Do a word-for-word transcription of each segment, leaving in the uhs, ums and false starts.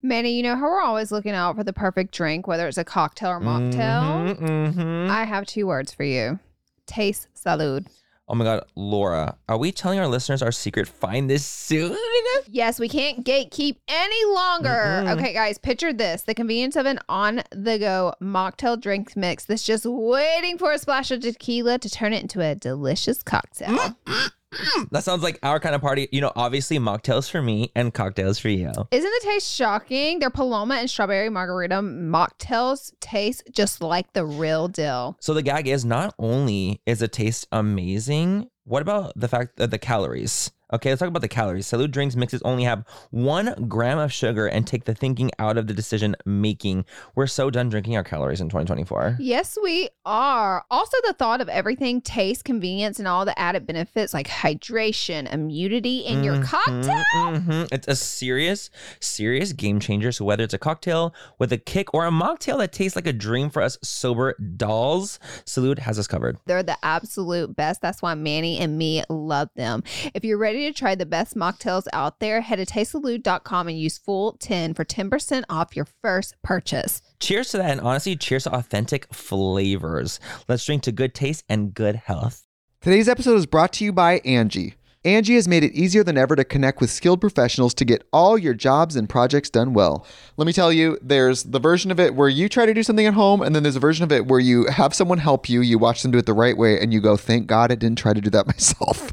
Manny, you know how we're always looking out for the perfect drink, whether it's a cocktail or mocktail? Mm-hmm, mm-hmm. I have two words for you. Taste salud. Oh my God, Laura, are we telling our listeners our secret? Find this soon? Yes, we can't gatekeep any longer. Mm-mm. Okay, guys, picture this. The convenience of an on-the-go mocktail drink mix that's just waiting for a splash of tequila to turn it into a delicious cocktail. Mm-mm. That sounds like our kind of party. You know, obviously mocktails for me and cocktails for you. Isn't the taste shocking? Their Paloma and strawberry margarita mocktails taste just like the real deal. So the gag is, not only is the taste amazing, what about the fact that the calories? Okay, let's talk about the calories. Salud drinks mixes only have one gram of sugar and take the thinking out of the decision making. We're so done drinking our calories in twenty twenty-four. Yes, we are. Also, the thought of everything, taste, convenience, and all the added benefits like hydration, immunity in mm-hmm, your cocktail. Mm-hmm. It's a serious, serious game changer. So whether it's a cocktail with a kick or a mocktail that tastes like a dream for us sober dolls, Salud has us covered. They're the absolute best. That's why Manny and me love them. If you're ready to try the best mocktails out there, head to taste salud dot com and use full ten for ten percent off your first purchase. Cheers to that, and honestly, cheers to authentic flavors. Let's drink to good taste and good health. Today's episode is brought to you by Angie. Angie has made it easier than ever to connect with skilled professionals to get all your jobs and projects done well. Let me tell you, there's the version of it where you try to do something at home, and then there's a version of it where you have someone help you, you watch them do it the right way, and you go, thank God I didn't try to do that myself.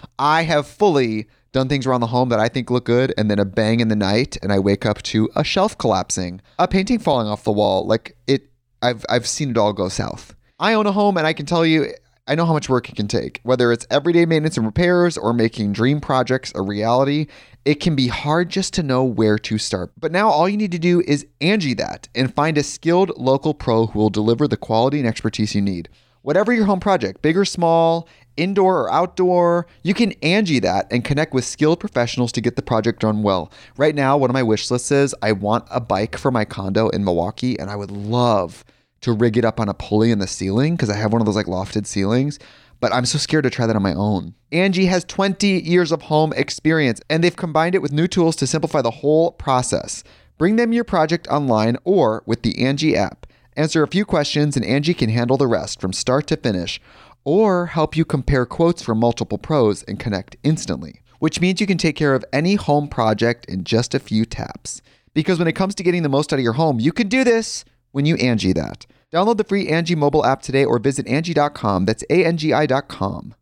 I have fully done things around the home that I think look good, and then a bang in the night, and I wake up to a shelf collapsing, a painting falling off the wall. Like it, I've I've seen it all go south. I own a home, and I can tell you, I know how much work it can take. Whether it's everyday maintenance and repairs or making dream projects a reality, it can be hard just to know where to start. But now all you need to do is Angie that and find a skilled local pro who will deliver the quality and expertise you need. Whatever your home project, big or small, indoor or outdoor, you can Angie that and connect with skilled professionals to get the project done well. Right now, one of my wish lists is I want a bike for my condo in Milwaukee, and I would love to rig it up on a pulley in the ceiling because I have one of those like lofted ceilings, but I'm so scared to try that on my own. Angie has twenty years of home experience, and they've combined it with new tools to simplify the whole process. Bring them your project online or with the Angie app. Answer a few questions and Angie can handle the rest from start to finish, or help you compare quotes from multiple pros and connect instantly, which means you can take care of any home project in just a few taps. Because when it comes to getting the most out of your home, you can do this when you Angie that. Download the free Angie mobile app today or visit Angie dot com. That's A N G I dot com.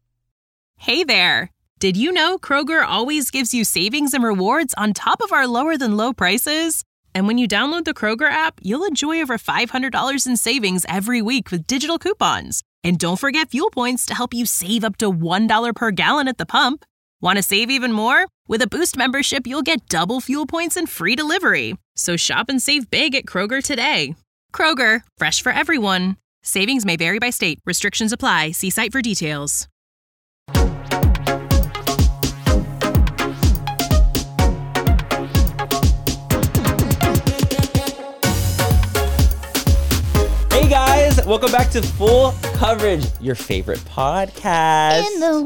Hey there. Did you know Kroger always gives you savings and rewards on top of our lower than low prices? And when you download the Kroger app, you'll enjoy over five hundred dollars in savings every week with digital coupons. And don't forget fuel points to help you save up to one dollar per gallon at the pump. Want to save even more? With a Boost membership, you'll get double fuel points and free delivery. So shop and save big at Kroger today. Kroger, fresh for everyone. Savings may vary by state. Restrictions apply. See site for details. Hey guys, welcome back to Full Coverage, your favorite podcast in the world.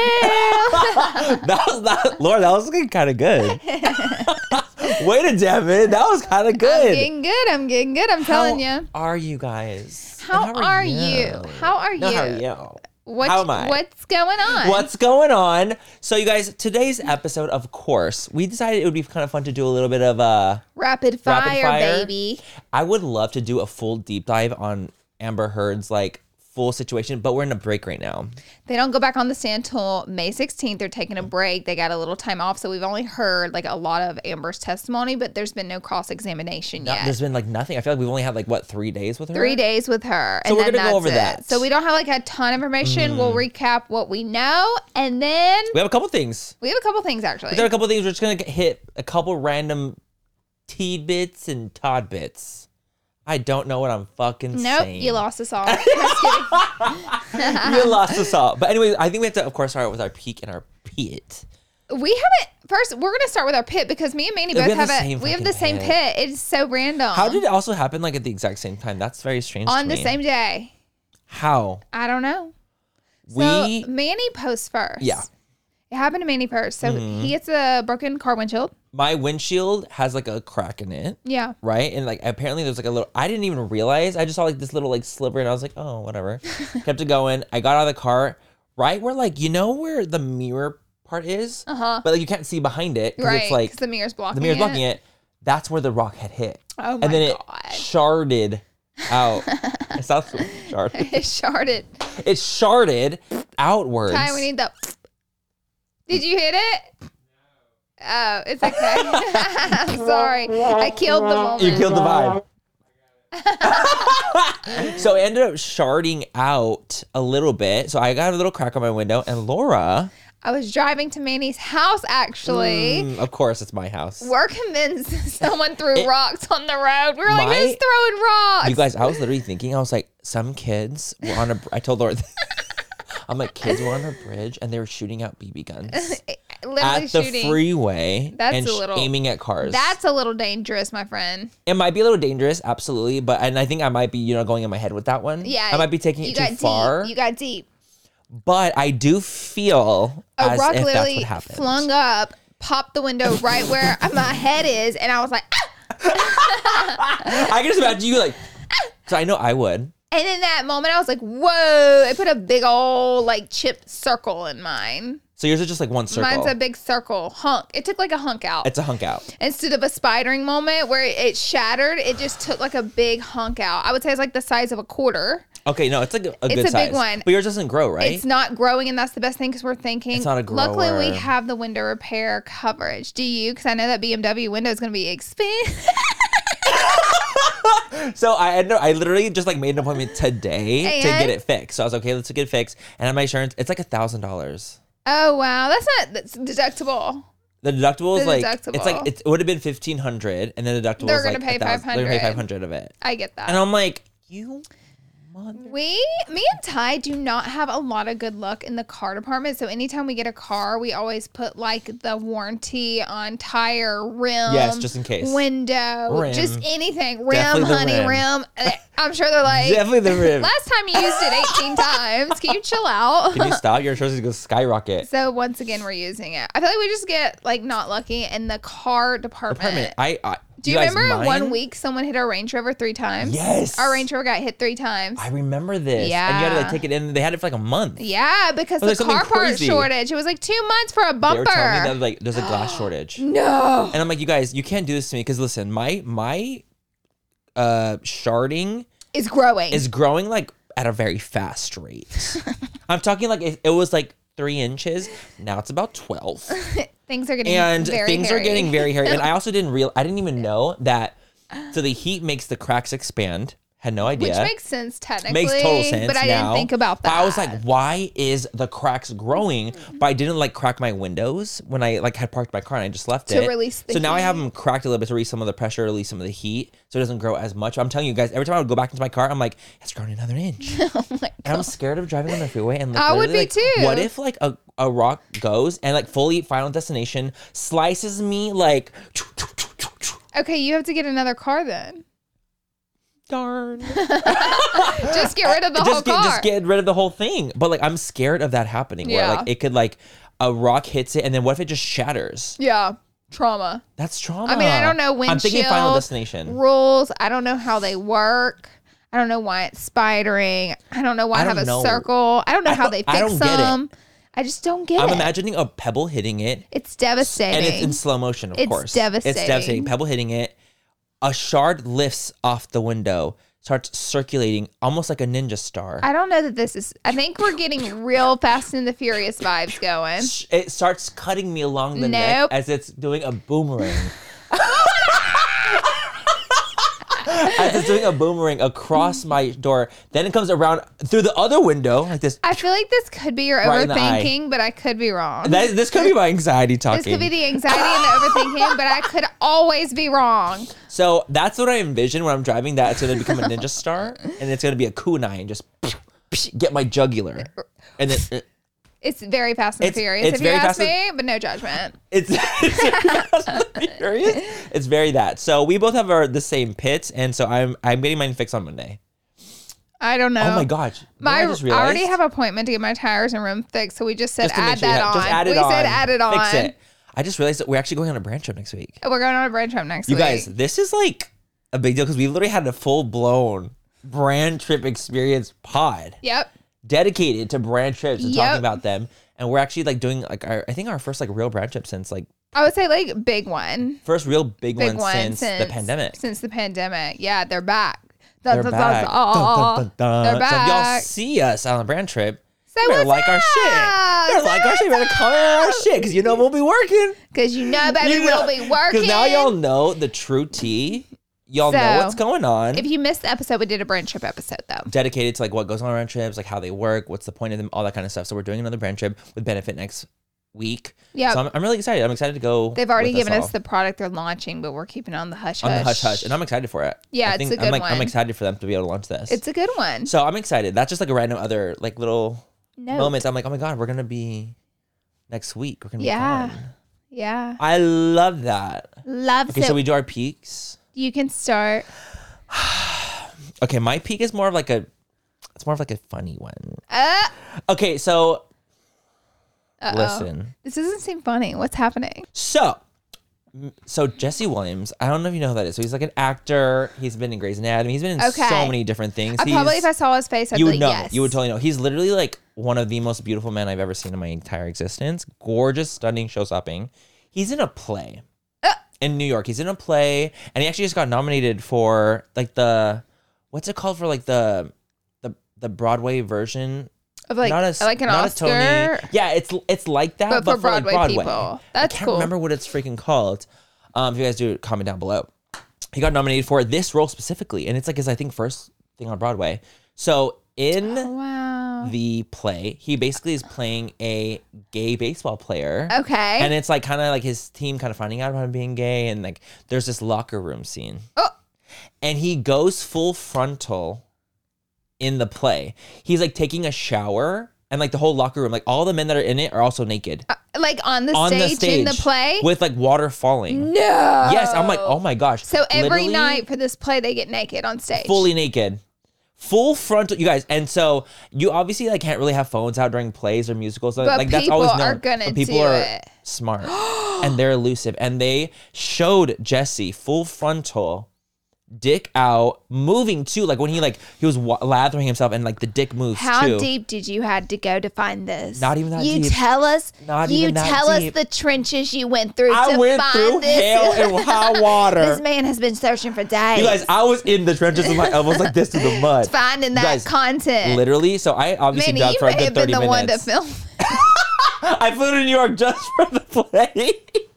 That was not, Laura, that was kind of good. Wait a damn minute, that was kind of good. I'm getting good. I'm getting good. I'm how telling you. How are you guys? How, how are, are you? you? How are no, you? How are you? What, how am I? What's going on? What's going on? So you guys, today's episode, of course, we decided it would be kind of fun to do a little bit of a rapid fire, rapid fire. baby. I would love to do a full deep dive on Amber Heard's like full situation, but we're in a break right now. They don't go back on the stand till May sixteenth. They're taking a break. They got a little time off, so we've only heard like a lot of Amber's testimony, but there's been no cross-examination no, yet. There's been like nothing. I feel like we've only had like what three days with her. Three days with her, so and we're then gonna that's go over it. that. So we don't have like a ton of information. Mm. We'll recap what we know, and then we have a couple things. We have a couple things actually. We got a couple things. We're just gonna hit a couple random T bits and Todd bits. I don't know what I'm fucking nope, saying. Nope, you lost us all. You lost us all. But anyway, I think we have to, of course, start with our peak and our pit. We haven't. First, we're gonna start with our pit because me and Manny both we have, have, a. We have the same pit. pit. It's so random. How did it also happen like at the exact same time? That's very strange. On to the me. same day. How? I don't know. We so Manny posts first. Yeah. It happened to Manny first. So Mhm. he gets a broken car windshield. My windshield has like a crack in it. Yeah. Right? And like apparently there's like a little, I didn't even realize. I just saw like this little like sliver and I was like, oh, whatever. Kept it going. I got out of the car right where like, you know where the mirror part is? Uh-huh. But like you can't see behind it. Cause Right. it's like, Because the mirror's blocking the mirror's it. blocking it. That's where the rock had hit. Oh my and then God. it sharded out. It sounds sharded. It sharded. It sharded outwards. Ty, we need the... Did you hit it? Oh, it's okay. I'm sorry. I killed the moment. You killed the vibe. So it ended up sharding out a little bit. So I got a little crack on my window, and Laura, I was driving to Manny's house, actually. mm, of course, it's my house. We're convinced someone threw It- rocks on the road. We're like, My- who's throwing rocks? You guys, I was literally thinking, I was like, some kids were on a. I told Laura, I'm like, kids were on a bridge and they were shooting out B B guns Literally at the shooting. freeway That's and a sh- little- aiming at cars. That's a little dangerous, my friend. It might be a little dangerous, absolutely, but and I think I might be, you know, going in my head with that one. Yeah. I might be taking you it got too far. Deep. You got deep. But I do feel A as rock if that's literally what happened. flung up, popped the window right where my head is, and I was like, ah! I can just imagine you like, so I know I would. And in that moment, I was like, whoa. It put a big old, like, chip circle in mine. So yours is just like one circle. Mine's a big circle hunk. It took like a hunk out. It's a hunk out. Instead of a spidering moment where it shattered, it just took like a big hunk out. I would say it's like the size of a quarter. Okay, no, it's like a, a It's good a size. big one. But yours doesn't grow, right? It's not growing, and that's the best thing because we're thinking. It's not a Luckily, we grower. have the window repair coverage. Do you? Because I know that B M W window is going to be expensive. So I ended up, I literally just like made an appointment today to And? get it fixed. So I was like, okay, let's get it fixed. And on my insurance, it's like a thousand dollars. Oh wow, that's not that's deductible. The deductible is The like deductible. it's like it would have been fifteen hundred, and then the deductible They're is gonna like pay a thousand- They're gonna pay five hundred. five hundred of it, I get that. and I'm like, you mother. We, me and Ty do not have a lot of good luck in the car department. So anytime we get a car, we always put like the warranty on tire, rim, Yes, just in case. window, Rim. just anything, rim, Definitely the honey, rim. rim. Uh, I'm sure they're like, Definitely the rim. last time you used it eighteen times. Can you chill out? Can you stop? Your insurance is gonna skyrocket. So once again, we're using it. I feel like we just get like not lucky in the car department. Apartment. I, I Do you, guys remember in one mind? week someone hit our Range Rover three times? Yes. Our Range Rover got hit three times. I remember this. And you had to like Yeah. take it in. They had it for like a month. Yeah, because Was there the something car part crazy? shortage. It was like two months for a They bumper. were telling me that like there's a glass shortage. No. And I'm like, you guys, you can't do this to me because listen, my my uh sharding It's growing. is growing like at a very fast rate. I'm talking like it, it was like three inches. Now it's about twelve. Things are getting And very things hairy. are getting very hairy. And I also didn't real I didn't even know that. So the heat makes the cracks expand. Had no idea. Which makes sense technically. Makes total sense. But I now. didn't think about But that. I was like, why is the cracks growing? But I didn't like crack my windows when I like had parked my car and I just left To it. release the so now I have heat. them cracked a little bit to release some of the pressure, release some of the heat, so it doesn't grow as much. I'm telling you guys, every time I would go back into my car, I'm like, it's growing another inch. oh my And I'm God. scared of driving on the freeway and like, I would literally, be like, too. What if like a, a rock goes and like fully Final Destination slices me like Okay, you have to get another car then. darn. Just get rid of the whole just get, car. just get rid of the whole thing. But like I'm scared of that happening. Where Yeah. like it could like a rock hits it and then what if it just shatters? yeah. Trauma. That's trauma. I mean, I don't know I'm thinking Final windshield Destination. rules. I don't know how they work. I don't know why it's spidering. I don't know why I I, have don't a know. circle. I don't know I how don't- they I fix don't get it. them. I just don't get I'm it. imagining a pebble hitting it. It's devastating. And it's in slow motion, of It's course. It's devastating. devastating. Pebble hitting it. A shard lifts off the window, starts circulating almost like a ninja star. I don't know that this is. I think we're getting real Fast and the Furious vibes going. Sh- It starts cutting me along the neck Nope. as it's doing a boomerang. As it's doing a boomerang across my door. Then it comes around through the other window like this. I feel like this could be your Right in the eye. overthinking, but I could be wrong. That, this could be my anxiety talking. This could be the anxiety and the overthinking, but I could always be wrong. So that's what I envision when I'm driving that. It's going to become a ninja star and it's going to be a kunai and just get my jugular. And then It's very Fast and It's- Furious, it's if you very ask Fast me, but no judgment. it's, it's, very Fast and Furious. It's very that. So we both have our the same pits. And so I'm I'm getting mine fixed on Monday. I don't know. Oh my gosh. My, I, I, just already realized? have an appointment to get my tires and rim fixed, so we just said Just to make add sure you that have- on. just add it we on. said add it on. Fix it. I just realized that we're actually going on a brand trip next week. We're going on a brand trip next You week. guys, this is like a big deal because we literally had a full blown brand trip experience pod Yep. dedicated to brand trips and Yep. talking about them. And we're actually like doing like our, I think our first like real brand trip since like I would say like big one. first real big, Big one, one since, since the pandemic. Since the pandemic. Yeah, they're back. Dun, They're dun, back. dun, dun. Dun, dun, dun, dun. They're So if y'all back. see us on a brand trip, Say you better what's like our up. shit. You better Say like our shit. You better what's comment on our shit because you know we'll be working. Because you know, baby, You know- we'll be working. Because now y'all know the true tea. Y'all know So, what's going on. If you missed the episode, we did a brand trip episode, though. Dedicated to like what goes on around trips, like how they work, what's the point of them, all that kind of stuff. So we're doing another brand trip with Benefit next week. Yeah. So I'm, I'm really excited. I'm excited to go. They've already with given all. us the product they're launching, but we're keeping it on the hush hush. on the hush hush, and I'm excited for it. Yeah, I it's think a good I'm like one. I'm excited for them to be able to launch this. It's a good one. So I'm excited. That's just like a random other like little Note. moments. I'm like, oh my god, we're gonna be next week. We're gonna Yeah. be fun. Yeah. I love that. Love Okay, it. so we do our peaks. You can start. Okay, my peak is more of like a, it's more of like a funny one. Uh, Okay, so uh-oh. listen. This doesn't seem funny. What's happening? So, so Jesse Williams, I don't know if you know who that is. So he's like an actor. He's been in Grey's Anatomy. He's been in Okay. so many different things. I probably, He's- if I saw his face, I'd you be would know. like, yes. You would totally know. He's literally like one of the most beautiful men I've ever seen in my entire existence. Gorgeous, stunning, show stopping. He's in a play Uh. in New York. He's in a play, and he actually just got nominated for like the what's it called for like the the the Broadway version. Of like, not a, like an not Oscar. A Tony. Yeah, it's it's like that, But but, for for, like Broadway Broadway. people. That's I can't cool. remember what it's freaking called. Um, if you guys do, comment down below. He got nominated for this role specifically, and it's like his I think first thing on Broadway. So in Wow. the play, he basically is playing a gay baseball player. Okay. And it's like kind of like his team kind of finding out about him being gay, and like there's this locker room scene. Oh. And he goes full frontal in the play. He's like taking a shower, and like the whole locker room, like all the men that are in it are also naked. Uh, like on the, on stage, the stage in the play? with like water falling. No. Yes, I'm like, oh my gosh. So every Literally night for this play, they get naked on stage. fully naked. Full frontal, you guys, and so you obviously like can't really have phones out during plays or musicals. But like that's people always are known. gonna But people do are it. smart and they're elusive, and they showed Jesse full frontal, dick out, moving too. Like when he like he was wa- lathering himself, and like the dick moves How too. deep did you had to go to find this? Not even that you deep. tell us. Not you even that tell deep. us the trenches you went through I to went find through this. hell and high water. This man has been searching for days. You guys, I was in the trenches with my elbows like this to the mud. finding that guys, content. Literally, so I obviously Manny, dug you for a may good have been thirty the one to minutes. film. I flew to New York just for the play.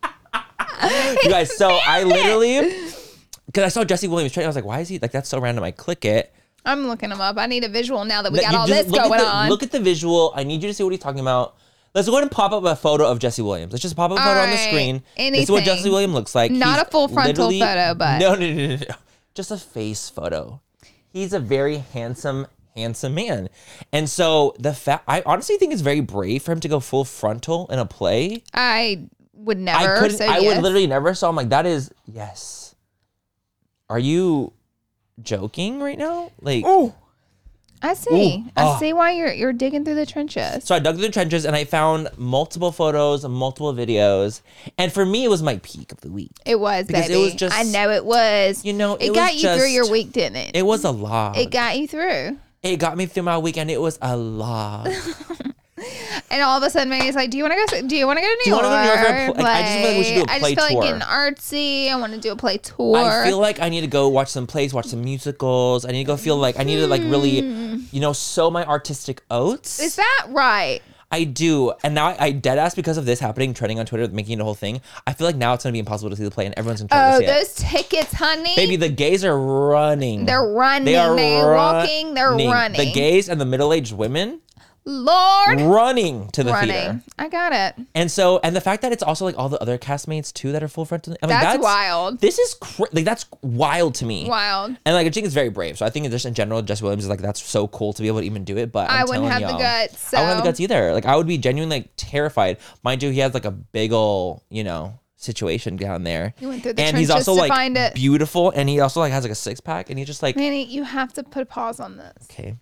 You guys, so I literally, because I saw Jesse Williams training, I was like, why is he, like, that's so random. I click it. I'm looking him up. I need a visual now that we No, got you all just this look at going the- on. Look at the visual. I need you to see what he's talking about. Let's go ahead and pop up a photo of Jesse Williams. Let's just pop up a All photo on the right. screen. This is what Anything. Jesse Williams looks like. Not He's a full frontal literally- photo, but- No, no, no, no, no. Just a face photo. He's a very handsome, handsome man. And so the fact, I honestly think it's very brave for him to go full frontal in a play. I would never. I couldn't, so I yes. would literally never. So I'm like, that is, yes. Are you joking right now? Like, I see. Ooh, I ah. see why you're you're digging through the trenches. so I dug through the trenches and I found multiple photos, multiple videos. And for me, it was my peak of the week. It was, Because it baby. was just- I know it was. You know, it, it got was you through your just- week, didn't it? It was a lot. It got you through. It got me through my weekend. It was a lot. And all of a sudden, Manny's like, "Do you want to go? Do you want to go to New Do you York? wanna go to New York for a pl- like, I just feel like we should do a I play just feel tour. like getting artsy. I want to do a play tour. I feel like I need to go watch some plays, watch some musicals. I need to go feel like I need to like really, you know, sow my artistic oats. Is that right? I do. And now I, I dead ass because of this happening, trending on Twitter, making it a whole thing. I feel like now it's going to be impossible to see the play and everyone's going to try Oh, to see it. those tickets, honey. Baby, the gays are running. They're running. They are They're running. walking. They're running. The gays and the middle-aged women Lord, running to the running. theater. I got it. And so, and the fact that it's also like all the other castmates too that are full frontal. I mean, That's that's, wild. This is cra- like that's wild to me. Wild. And like I think it's very brave. So I think just in general, Jesse Williams is like that's so cool to be able to even do it. But I'm I wouldn't telling have the y'all, guts, I wouldn't have the so- guts either. Like I would be genuinely like terrified. Mind you, he has like a big ol' you know situation down there. He went through the And he's trenches also to like find it. beautiful, and he also like has like a six pack, and he's just like, Manny, you have to put a pause on this. okay.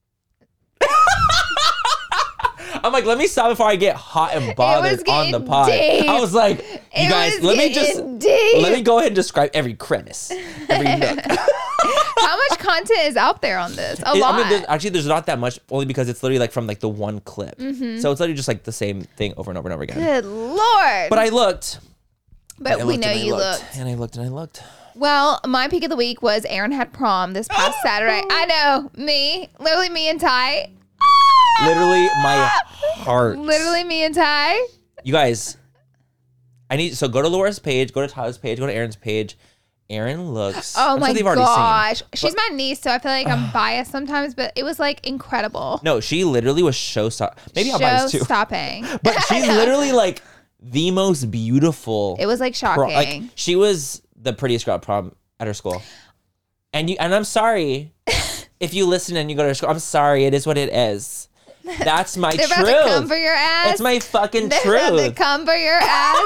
I'm like, let me stop before I get hot and bothered on the getting pod. deep. I was like, you It guys, was let me just getting deep. let me go ahead and describe every crevice, every nook. How much content is out there on this? A It- lot. I mean, there's, actually, there's not that much, only because it's literally like from like the one clip. Mm-hmm. So it's literally just like the same thing over and over and over again. Good Lord. But I looked. But I we looked know and I you looked, looked. and I looked and I looked. Well, my peak of the week was Aaron had prom this past Saturday. I know. Me. Literally me and Ty. Literally, my heart. Literally me and Ty. You guys, I need so go to Laura's page, go to Tyler's page, go to Aaron's page. Aaron looks. Oh I'm my sure they've already gosh. seen. She's my niece, so I feel like I'm biased sometimes, but it was like incredible. No, she literally was show stop. Maybe I'm biased too. Show stopping. But she's literally like the most beautiful. It was like pro- shocking. like she was the prettiest girl at prom at her school. And you and I'm sorry if you listen and you go to her school. I'm sorry. It is what it is. That's my They're truth. about to come for your ass. It's my fucking They're about to truth. come for your ass.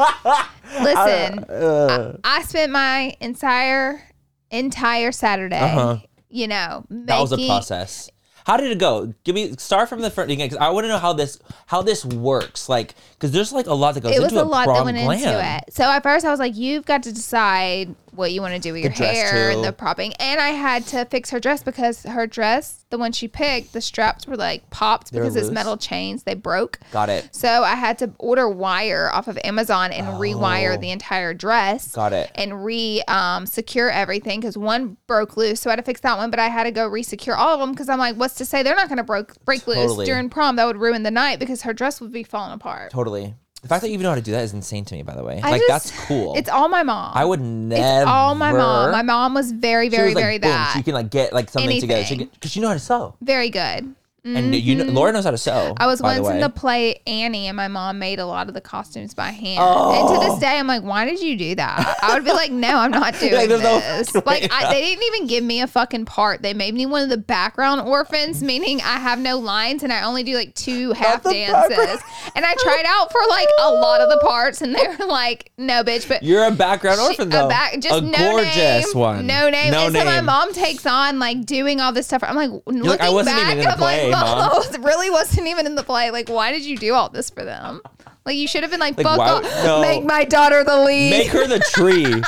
Listen, Uh, I spent my entire entire Saturday, Uh-huh. you know, making, that was a process. How did it go? Give me start from the front because I want to know how this how this works. Like, because there's like a lot that goes It into was a a lot that prom went glam. into it. So at first I was like, you've got to decide what you want to do with your dress, hair too. and the propping. And I had to fix her dress because her dress, the one she picked, the straps were like popped They were because it's loose? metal chains. They broke. Got it. So I had to order wire off of Amazon and rewire the entire dress. Oh. Got it. And re um, secure everything because one broke loose. So I had to fix that one, but I had to go re-secure all of them because I'm like, what's to say they're not going to break break Totally. loose during prom? That would ruin the night because her dress would be falling apart. Totally. The fact that you even know how to do that is insane to me. By the way, I like just- that's cool. It's all my mom. I would never. It's all my mom. My mom was very, She very, was like, very boom, that. She can like get like something together. She Anything. because she know how to sew. Very good. And you know, Laura knows how to sew. I was by the once in way. the play Annie, and my mom made a lot of the costumes by hand. Oh. And to this day, I'm like, why did you do that? I would be like, no, I'm not doing Like, there's no this. fucking way Like, I, they didn't even give me a fucking part. They made me one of the background orphans, meaning I have no lines and I only do like two half the dances. background. And I tried out for like a lot of the parts, and they were like, no, bitch. But You're a background She- orphan a though. back- just a no gorgeous name, one. No name. No and name. so my mom takes on like doing all this stuff. I'm like, looking like, I wasn't back, even in the I'm like, play, Mom, Mom. I was- really wasn't even in the play. Like, why did you do all this for them? Like, you should have been like, Like, fuck why off, would- no. make my daughter the lead. Make her the tree.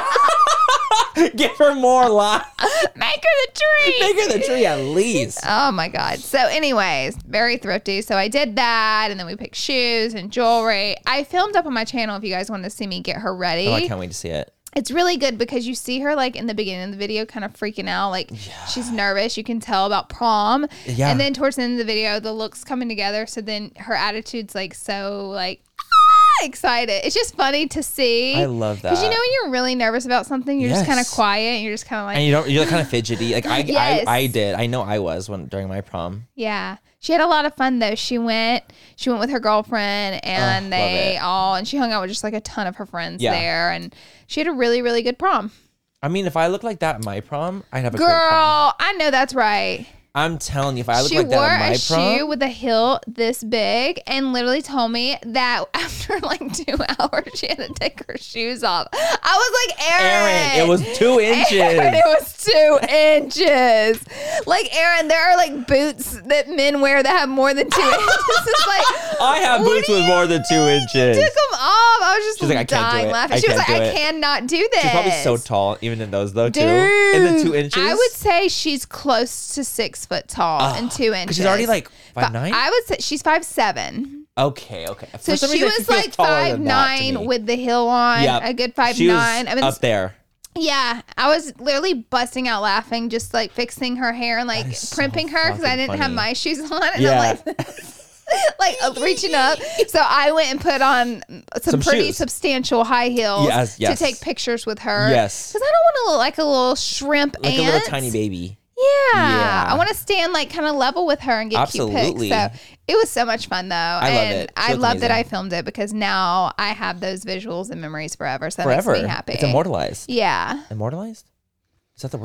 Give her more lines. Make her the tree. Make her the tree at least. Oh my God. So, anyways, very thrifty. So, I did that. And then we picked shoes and jewelry. I filmed up on my channel if you guys want to see me get her ready. Oh, I can't wait to see it. It's really good because you see her like in the beginning of the video kind of freaking out. Like she's nervous. You can tell about prom. Yeah. And then towards the end of the video, the looks coming together. So then her attitude's like so like ah, excited. It's just funny to see. I love that. Because you know when you're really nervous about something, you're just kind of Yes. quiet and you're just kind of like, And you don't. You're kind of fidgety. Like I, Yes. I, I did. I know I was when during my prom. yeah. She had a lot of fun though. She went, she went with her girlfriend and love they it. all, and she hung out with just like a ton of her friends Yeah. there. And she had a really, really good prom. I mean, if I look like that at my prom, I'd have a great prom. Girl, I know that's right. I'm telling you, if I look She like wore that at my a prom, shoe with a heel this big and literally told me that after like two hours she had to take her shoes off. I was like, Aaron, Aaron, it was two inches. Aaron, it was two inches. Like, Aaron, there are like boots that men wear that have more than two inches. It's like, I have what boots do with you- more than two inches. took them off. I was just She's like, I can't do dying it. laughing. I She was can't like, do I it. cannot do this. She's probably so tall, even in those though, too. Dude, In the two inches. I would say she's close to six foot tall and two inches. Because she's already like five But nine. I would say she's five seven. Okay, okay. So For some she reason, was feels like taller five than that to me. nine with the heel on, Yep. a good five She was nine. I mean, up there. yeah, I was literally busting out laughing, just like fixing her hair and like is so primping her because I fucking didn't have funny. my shoes on, and Yeah. I'm like. like uh, reaching up, so I went and put on some, Some pretty shoes. substantial high heels Yes, yes. to take pictures with her. Yes. because I don't want to look like a little shrimp Like ant. a little tiny baby. Yeah. Yeah. I want to stand like kind of level with her and get Absolutely. cute pics. So it was so much fun though. I love and it. She I looked love that I amazing. filmed it because now I have those visuals and memories forever. So that Forever. makes me happy. It's immortalized. Yeah. Immortalized? Is that the word?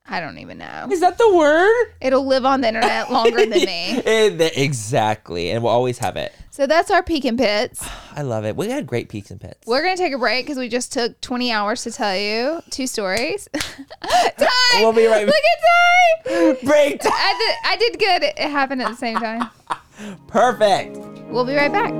I don't even know. Is that the word? It'll live on the internet longer than me. Exactly. And we'll always have it. So that's our Peek and Pits. I love it. We had great peeks and pits. We're going to take a break because we just took twenty hours to tell you two stories. Time! We'll be right back. Look at time! Break time. I did, I did good. It happened at the same time. Perfect. We'll be right back.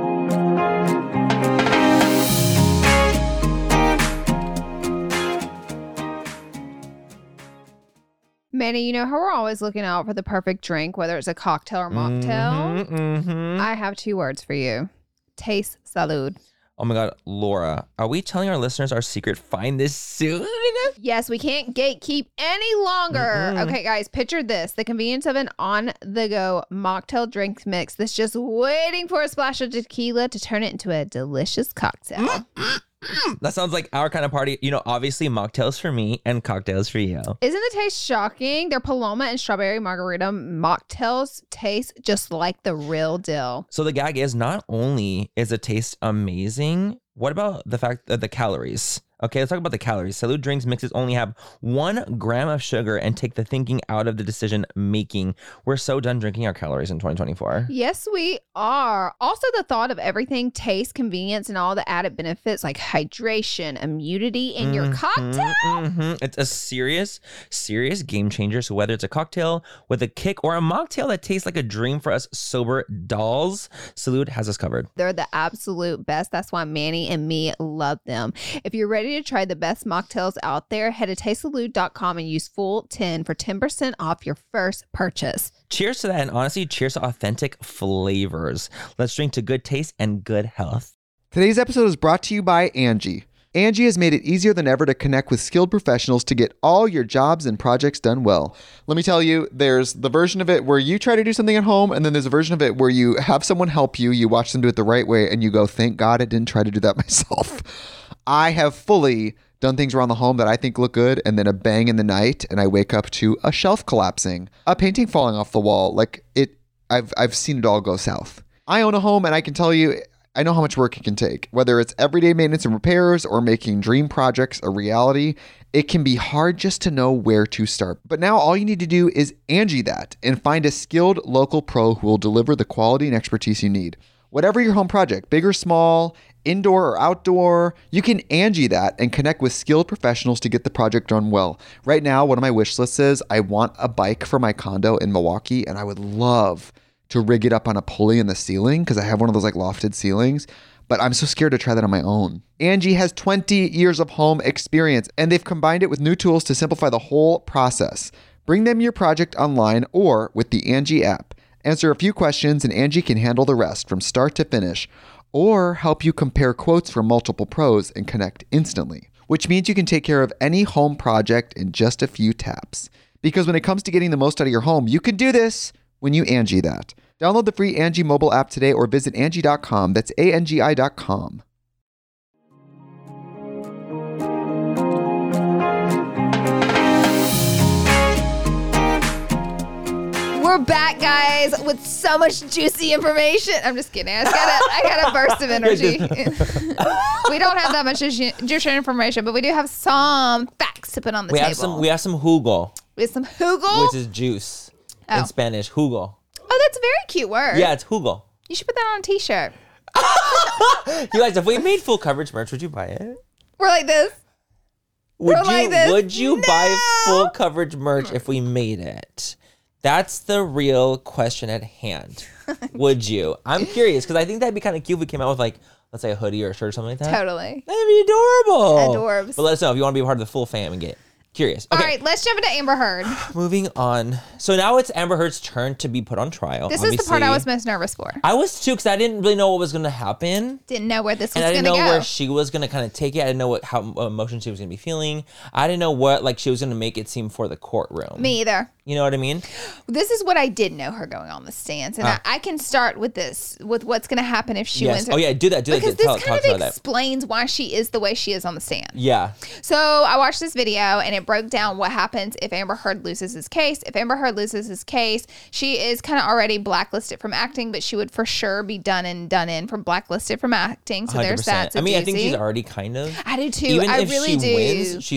Manny, you know how we're always looking out for the perfect drink, whether it's a cocktail or mocktail? Mm-hmm, mm-hmm. I have two words for you. Taste salud. Oh my God, Laura, are we telling our listeners our secret find this soon? Yes, we can't gatekeep any longer. Mm-mm. Okay, guys, picture this. The convenience of an on-the-go mocktail drink mix that's just waiting for a splash of tequila to turn it into a delicious cocktail. That sounds like our kind of party. You know, obviously mocktails for me and cocktails for you. Isn't the taste shocking? Their Paloma and strawberry margarita mocktails taste just like the real deal. So the gag is, not only is the taste amazing, what about the fact that the calories? Okay, let's talk about the calories. Salud Drinks mixes only have one gram of sugar and take the thinking out of the decision making. We're so done drinking our calories in twenty twenty-four. Yes, we are. Also, the thought of everything, taste, convenience, and all the added benefits like hydration, immunity in your Mhm, cocktail. mhm. It's a serious, serious game changer. So whether it's a cocktail with a kick or a mocktail that tastes like a dream for us sober dolls, Salud has us covered. They're the absolute best. That's why Manny and me love them. If you're ready to try the best mocktails out there, head to taste salud dot com and use full ten for ten percent off your first purchase. Cheers to that, and honestly, cheers to authentic flavors. Let's drink to good taste and good health. Today's episode is brought to you by Angie. Angie has made it easier than ever to connect with skilled professionals to get all your jobs and projects done well. Let me tell you, there's the version of it where you try to do something at home, and then there's a version of it where you have someone help you, you watch them do it the right way, and you go, thank God I didn't try to do that myself. I have fully done things around the home that I think look good, and then a bang in the night, and I wake up to a shelf collapsing, a painting falling off the wall. Like it, I've I've seen it all go south. I own a home, and I can tell you, I know how much work it can take. Whether it's everyday maintenance and repairs or making dream projects a reality, it can be hard just to know where to start. But now all you need to do is Angie that and find a skilled local pro who will deliver the quality and expertise you need. Whatever your home project, big or small, indoor or outdoor, you can Angie that and connect with skilled professionals to get the project done well. Right now, one of my wish lists is I want a bike for my condo in Milwaukee, and I would love to rig it up on a pulley in the ceiling because I have one of those like lofted ceilings, but I'm so scared to try that on my own. Angie has twenty years of home experience, and they've combined it with new tools to simplify the whole process. Bring them your project online or with the Angie app. Answer a few questions and Angie can handle the rest from start to finish, or help you compare quotes from multiple pros and connect instantly, which means you can take care of any home project in just a few taps. Because when it comes to getting the most out of your home, you can do this when you Angie that. Download the free Angie mobile app today or visit Angie dot com. That's A N G I dot com. We're back, guys, with so much juicy information. I'm just kidding. I just got a, I got a burst of energy. We don't have that much juicy, juicy information, but we do have some facts to put on the we table. Have some, we have some jugo. We have some jugo. Which is juice Oh. in Spanish, jugo. Oh, that's a very cute word. Yeah, it's jugo. You should put that on a t-shirt. You guys, if we made full coverage merch, would you buy it? We're like this. Would We're you like this. Would you No! buy full coverage merch if we made it? That's the real question at hand. Would you? I'm curious because I think that'd be kind of cute if we came out with like, let's say a hoodie or a shirt or something like that. Totally. That'd be adorable. Adorbs. But let us know if you want to be part of the full fam and get curious. Okay. All right, let's jump into Amber Heard. Moving on. So now it's Amber Heard's turn to be put on trial. This is the part I Obviously, was most nervous for. I was too because I didn't really know what was going to happen. Didn't know where this was And I going didn't to know go. where she was going to kind of take it. I didn't know what how emotion she was going to be feeling. I didn't know what like she was going to make it seem for the courtroom. Me either. You know what I mean? This is what I did know her going on the stands. And Ah. I, I can start with this, with what's going to happen if she Yes. wins. Oh yeah, do that. Do Because that. this Tell, kind talk of about that. explains why she is the way she is on the stand. Yeah. So I watched this video and it broke down what happens if Amber Heard loses his case. If Amber Heard loses his case, she is kind of already blacklisted from acting, but she would for sure be done and done in from blacklisted from acting. So there's that. So I mean, I think doozy. she's already kind of. I do too. Even I if really she do. wins, she's like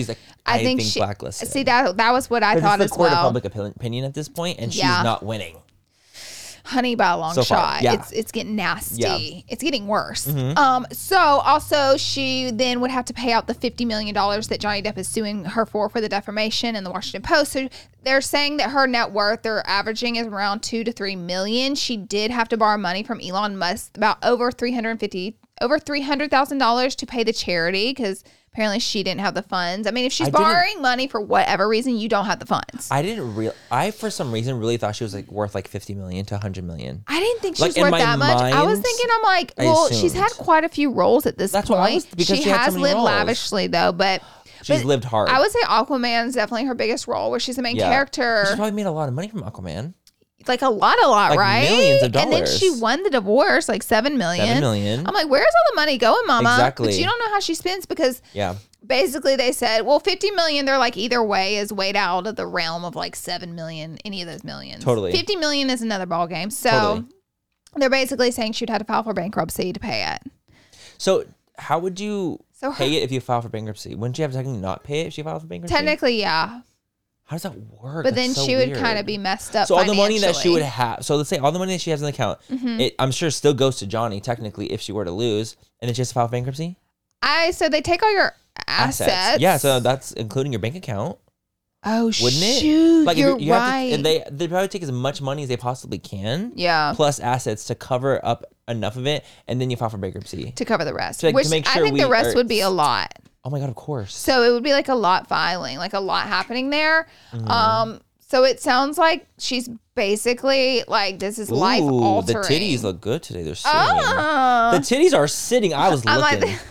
I, I think, think she blacklisted. See that that was what I thought it's as the court well. of public opinion opinion at this point, and Yeah. she's not winning. Honey, by a long So far, shot. yeah. It's it's getting nasty. Yeah. It's getting worse. Mhm. Um. So also, she then would have to pay out the fifty million dollars that Johnny Depp is suing her for for the defamation in the Washington Post. So they're saying that her net worth, they're averaging is around two to three million. She did have to borrow money from Elon Musk, about over three hundred fifty, over three hundred thousand dollars to pay the charity because. Apparently she didn't have the funds. I mean, if she's I didn't- borrowing money for whatever reason, you don't have the funds. I, I didn't real. I for some reason really thought she was like worth like fifty million to one hundred million. didn't think she Like, was in worth my that much. I was mind, thinking, I'm like, I well, she's had assumed. quite a few roles at this That's what I was- point. because she she had so has many lived roles. lavishly though, but She's but lived hard. I would say Aquaman's definitely her biggest role, where she's the main Yeah. character. She's probably made a lot of money from Aquaman. Like a lot, a lot, Like right? millions of And then dollars. she won the divorce, like seven million. Seven million. I'm like, where's all the money going, Mama? Exactly. But you don't know how she spends because Yeah. basically they said, well, fifty million, they're like, either way is weighed out of the realm of like seven million, any of those millions. Totally. fifty million is another ball game. So Totally. they're basically saying she'd have to file for bankruptcy to pay it. So how would you So pay her- it if you file for bankruptcy? Wouldn't you have to technically not pay it if she filed for bankruptcy? Technically, yeah. How does that work? But That's then so she would weird. kind of be messed up So all the money that she financially. would have, so let's say all the money that she has in the account, Mhm. it, I'm sure still goes to Johnny technically if she were to lose, and then she has to file for bankruptcy. I so they take all your assets. Yeah, so that's including your bank account, oh wouldn't it? shoot, Like if you're you have to, right. and they they probably take as much money as they possibly can, yeah, plus assets to cover up enough of it, and then you file for bankruptcy. to cover the rest. To, like, to which make I sure think the we rest are- would be a lot. Oh my god, of course. So it would be like a lot filing, like a lot happening there. Mhm. Um, so it sounds like she's basically like this is life Ooh, altering. the titties look good today. They're sitting. Oh. The titties are sitting. I was I'm looking. like,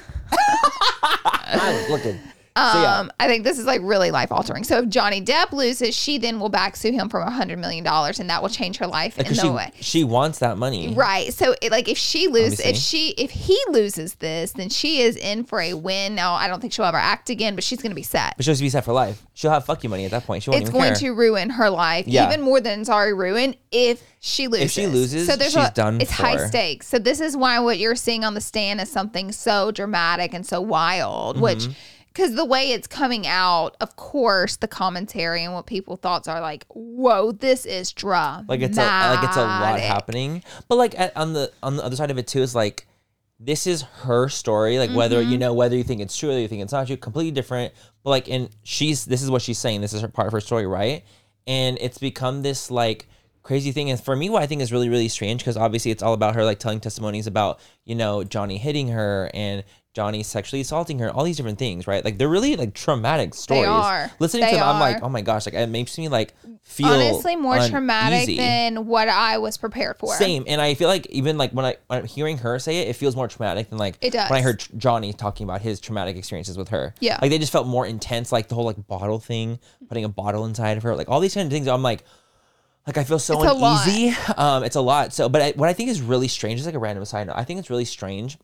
I was looking. um, So, yeah. I think this is like really life altering. So if Johnny Depp loses, she then will back sue him for a hundred million dollars, and that will change her life in Because no she, way. she wants that money. Right. So it, like if she loses, if Obviously. she if he loses this, then she is in for a win. Now I don't think she'll ever act again, but she's going to be set. But she'll just be set for life. She'll have fuck you money at that point. She won't It's even going care. to ruin her life, Yeah. even more than it's already ruined if she loses. If she loses, so there's she's a, done It's high for. stakes. So this is why what you're seeing on the stand is something so dramatic and so wild, which. Mm-hmm. Because the way it's coming out, of course, the commentary and what people thoughts are like, "Whoa, this is dramatic." Like it's a like it's a lot happening. But like at, on the on the other side of it too is like this is her story. Like whether Mm-hmm. you know whether you think it's true or you think it's not true, completely different. But like and she's this is what she's saying. This is her part of her story, right? And it's become this like crazy thing. And for me, what I think is really really strange because obviously it's all about her like telling testimonies about you know Johnny hitting her and Johnny sexually assaulting her, all these different things, right? Like they're really like traumatic stories. are. Listening They to them, I'm like, are. oh my gosh, like it makes me like feel Honestly, more traumatic uneasy. than what I was prepared for. Same, and I feel like even like when I when I'm hearing her say it, it feels more traumatic than like It does. when I heard Johnny talking about his traumatic experiences with her. Yeah. like they just felt more intense, like the whole like bottle thing, putting a bottle inside of her, like all these kind of things. I'm like. Like I feel so It's a lot. uneasy. Um, it's a lot. So, but I, what I think is really strange is like a random side note. I think it's really strange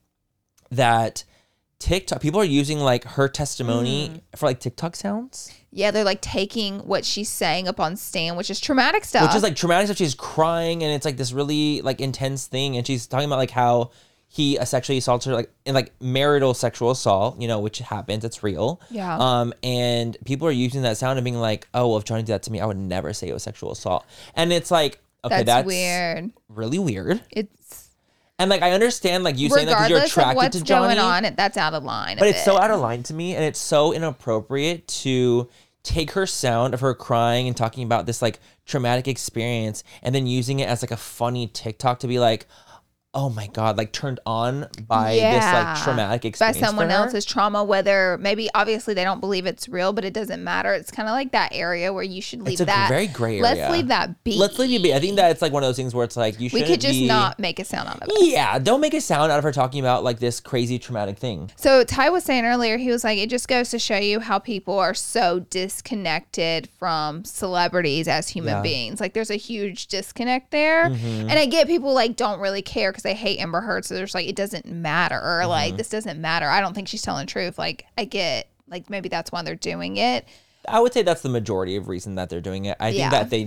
that TikTok people are using like her testimony Mm. for like TikTok sounds, Yeah, they're like taking what she's saying up on stand, which is traumatic stuff. which is like traumatic stuff. She's crying and it's like this really like intense thing, and she's talking about like how he uh, sexually assaults her, like in like marital sexual assault, you know, which happens, it's real. Yeah. Um, and people are using that sound and being like, oh, well, if Johnny did that to me, I would never say it was sexual assault. And it's like, okay, that's, that's, weird. really weird. It's And like I understand like you saying that because you're regardless of attracted what's to Johnny, going on. It, that's out of line. but a it's so bit. out of line to me, and it's so inappropriate to take her sound of her crying and talking about this like traumatic experience and then using it as like a funny TikTok to be like, oh my god, like turned on by this Yeah. like traumatic by experience someone for her. else's trauma, whether maybe obviously they don't believe it's real, but it doesn't matter. It's kind of like that area where you should leave It's a that. very gray Let's area. leave that be. Let's leave it be. I think that it's like one of those things where it's like you we shouldn't could just be- not make a sound out of it. Yeah, don't make a sound out of her talking about like this crazy traumatic thing. So Ty was saying earlier, he was like, it just goes to show you how people are so disconnected from celebrities as human Yeah. beings. Like there's a huge disconnect there. Mhm. And I get people like don't really care because they hate Amber Heard. So there's like, it doesn't matter. Or Mm-hmm. like, this doesn't matter. I don't think she's telling the truth. Like I get like maybe that's why they're doing it. I would say that's the majority of reason that they're doing it. I Yeah. think that they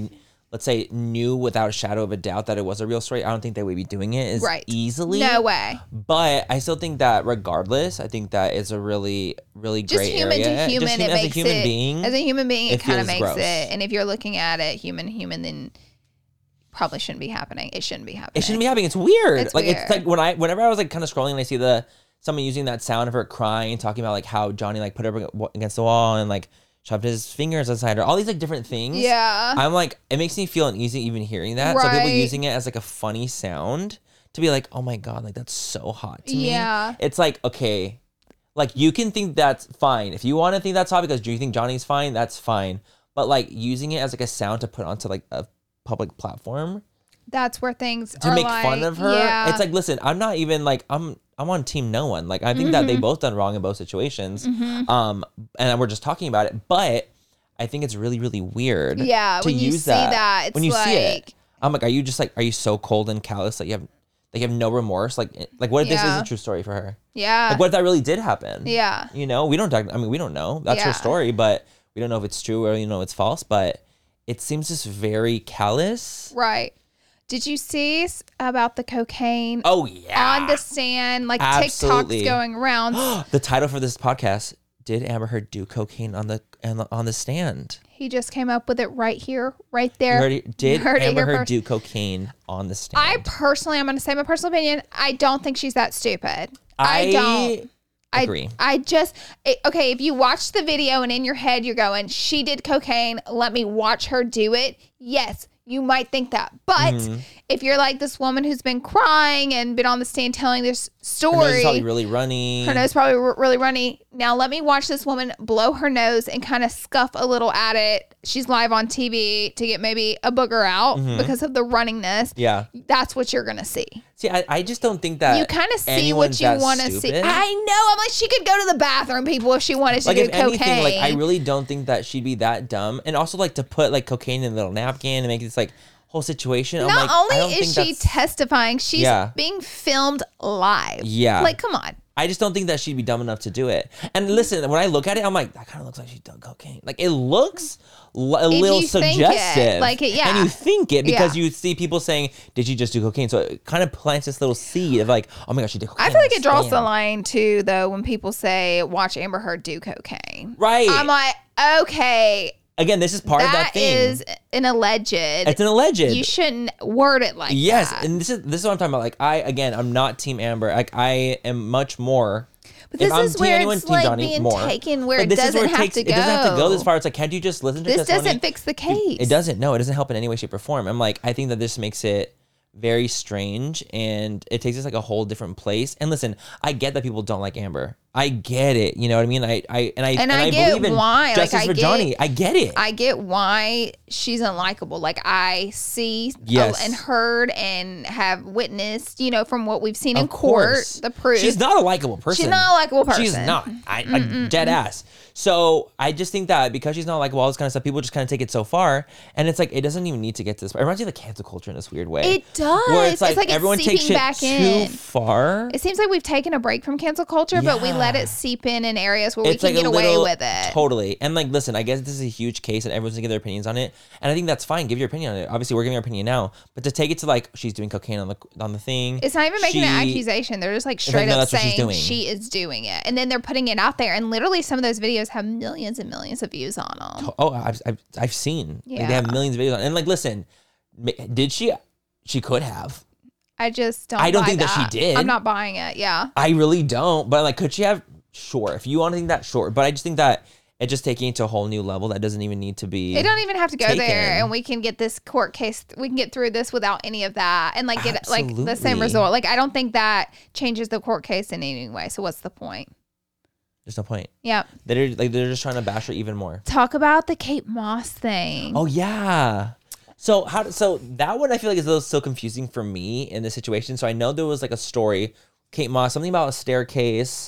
let's say, knew without a shadow of a doubt that it was a real story, I don't think they would be doing it as Right. easily. No way. But I still think that regardless, I think that is a really, really Just great human area. to human, Just it as makes a human it, being. As a human being, it, it kind of feels makes gross. it. And if you're looking at it human, human, then probably shouldn't be happening. It shouldn't be happening. It shouldn't be happening. It's weird. It's like weird. it's like when I, whenever I was like kind of scrolling and I see the someone using that sound of her crying, talking about like how Johnny like put her against the wall and like shoved his fingers inside her, all these like different things. Yeah. I'm like, it makes me feel uneasy even hearing that. So people Right. using it as like a funny sound to be like, oh my God, like that's so hot to me. Yeah. It's like, okay, like you can think that's fine. If you want to think that's hot because you think Johnny's fine, that's fine. But like using it as like a sound to put onto like a public platform That's where things to are make like, fun of her. Yeah. It's like, listen, I'm not even like I'm I'm on team no one. Like I think Mm-hmm. that they both done wrong in both situations. Um and we're just talking about it. But I think it's really, really weird. Yeah, to when you use see that. that, it's when you see it. like- I'm like, are you just like are you so cold and callous that you have like you have no remorse? Like like what if this Yeah. is a true story for her? yeah. Like what if that really did happen? Yeah. You know, we don't talk I mean we don't know. That's Yeah. her story, but we don't know if it's true or you know it's false, but it seems just very callous. Right. Did you see s- about the cocaine Oh yeah. on the stand? Like Absolutely. TikToks going around. The title for this podcast, did Amber Heard do cocaine on the on the, on the stand? He just came up with it right here, right You there. heard it- did heard it Amber here Heard first. do cocaine on the stand? I personally, I'm going to say my personal opinion. I don't think she's that stupid. I, I don't. agree. I, I just, it, okay, if you watch the video and in your head you're going, she did cocaine, let me watch her do it. Yes, you might think that. But Mm-hmm. if you're like this woman who's been crying and been on the stand telling this Her nose is story, probably really runny. her nose probably r- really runny. Now let me watch this woman blow her nose and kind of scuff a little at it. She's live on T V to get maybe a booger out because of the runningness. Mm-hmm. Yeah. That's what you're going to see. See, I, I just don't think that You kind of see anyone's what you that want to see. stupid. I know. I'm like, she could go to the bathroom, people, if she wanted to like do if cocaine. anything, like I really don't think that she'd be that dumb. And also like to put like cocaine in a little napkin and make this like whole situation. I'm Not like, I only don't is think she that's- testifying, she's Yeah. being filmed live. Yeah. Like, come on. I just don't think that she'd be dumb enough to do it. And listen, when I look at it, I'm like, that kind of looks like she's done cocaine. Like it looks l- a If little you think it, suggestive. like it- yeah. And you think it because Yeah. you see people saying, "Did she just do cocaine?" So it kind of plants this little seed of like, "Oh my gosh, she did cocaine." I feel on like it draws the stand." line too, though, when people say, watch Amber Heard do cocaine. Right. I'm like, okay, Again, this is part of that that thing. is an alleged. It's an alleged. You shouldn't word it like yes, that. and this is this is what I'm talking about. Like I again, I'm not Team Amber. Like I am much more. But this if I'm is Team where anyone, it's Team like Johnny, being more. taken where But it this is doesn't where have takes, to It doesn't have to go go. this far. It's like, can't you just listen to This testimony? doesn't fix the case. It doesn't. No, it doesn't help in any way, shape, or form. I'm like, I think that this makes it very strange and it takes us like a whole different place. And listen, I get that people don't like Amber. I get it. You know what I mean? I, I and I And I get believe in why. Like, justice I for get- Johnny. I get it. I get why she's unlikable. Like I see Yes. and heard and have witnessed, you know, from what we've seen in Of court, course. the proof. She's not a likable person. She's not a likable person. She's not. I, I dead ass. So I just think that because she's not likable, all this kind of stuff, people just kind of take it so far, and it's like it doesn't even need to get to this. It reminds me of the cancel culture in this weird way. It does. Where it's like, It's like it's everyone takes seeping shit back too in. far. It seems like we've taken a break from cancel culture, but we let Yeah. it seep in in areas where It's we can like get a away little, with it. Totally. And like, listen, I guess this is a huge case and everyone's gonna give their opinions on it. And I think that's fine. Give your opinion on it. Obviously, we're giving our opinion now. But to take it to like, she's doing cocaine on the on the thing. It's not even making an she- accusation. They're just like like, straight no, up that's what she's saying doing. she is doing it. And then they're putting it out there. And literally some of those videos have millions and millions of views on them. Oh, I've I've, I've seen. Like, they Yeah. have millions of videos on. And like, listen, ma- did she? She could have. I just don't I don't buy think that she did. I'm not buying it. Yeah. I really don't. But like, could she have? Sure. If you want to think that, sure. But I just think that it just taking it to a whole new level that doesn't even need to be. It don't even have to go taken. there, and we can get this court case. We can get through this without any of that, and like get like the same Absolutely. result. Like I don't think that changes the court case in any way. So what's the point? There's no point. Yeah. They're like they're just trying to bash her even more. Talk about the Kate Moss thing. Oh yeah. So how? So that one I feel like is a little so confusing for me in this situation. So I know there was like a story, Kate Moss, something about a staircase.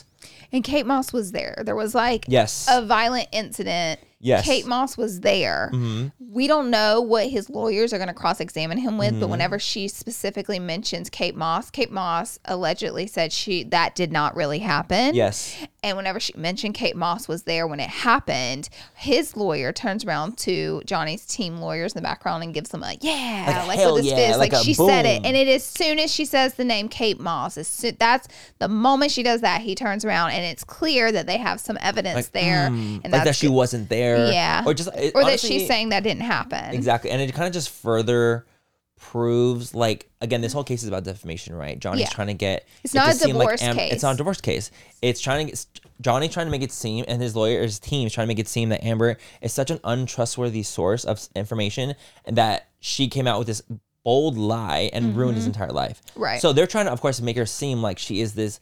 And Kate Moss was there. There was like Yes. a violent incident. Yes. Kate Moss was there. Mm-hmm. We don't know what his lawyers are going to cross-examine him with, mm-hmm. but whenever she specifically mentions Kate Moss, Kate Moss allegedly said she that did not really happen. Yes. And whenever she mentioned Kate Moss was there when it happened, his lawyer turns around to Johnny's team lawyers in the background and gives them a yeah, like, a like hell with his yeah, fist, like like, a she said it. boom. And it is soon as she says the name Kate Moss, as soon, that's the moment she does that, he turns around and it's clear that they have some evidence Like, there, mm, and like that's that she good. wasn't there. Yeah. Or just it, or that honestly, she's saying that didn't happen. Exactly. And it kind of just further proves, like, again, this whole case is about defamation, right? Johnny's Yeah. trying to get It's it not to a seem like divorce Am- case. It's not a divorce case. It's trying to get Johnny trying to make it seem, and his lawyer, his team is trying to make it seem that Amber is such an untrustworthy source of s- information, and that she came out with this bold lie and Mm-hmm. ruined his entire life. Right. So they're trying to, of course, make her seem like she is this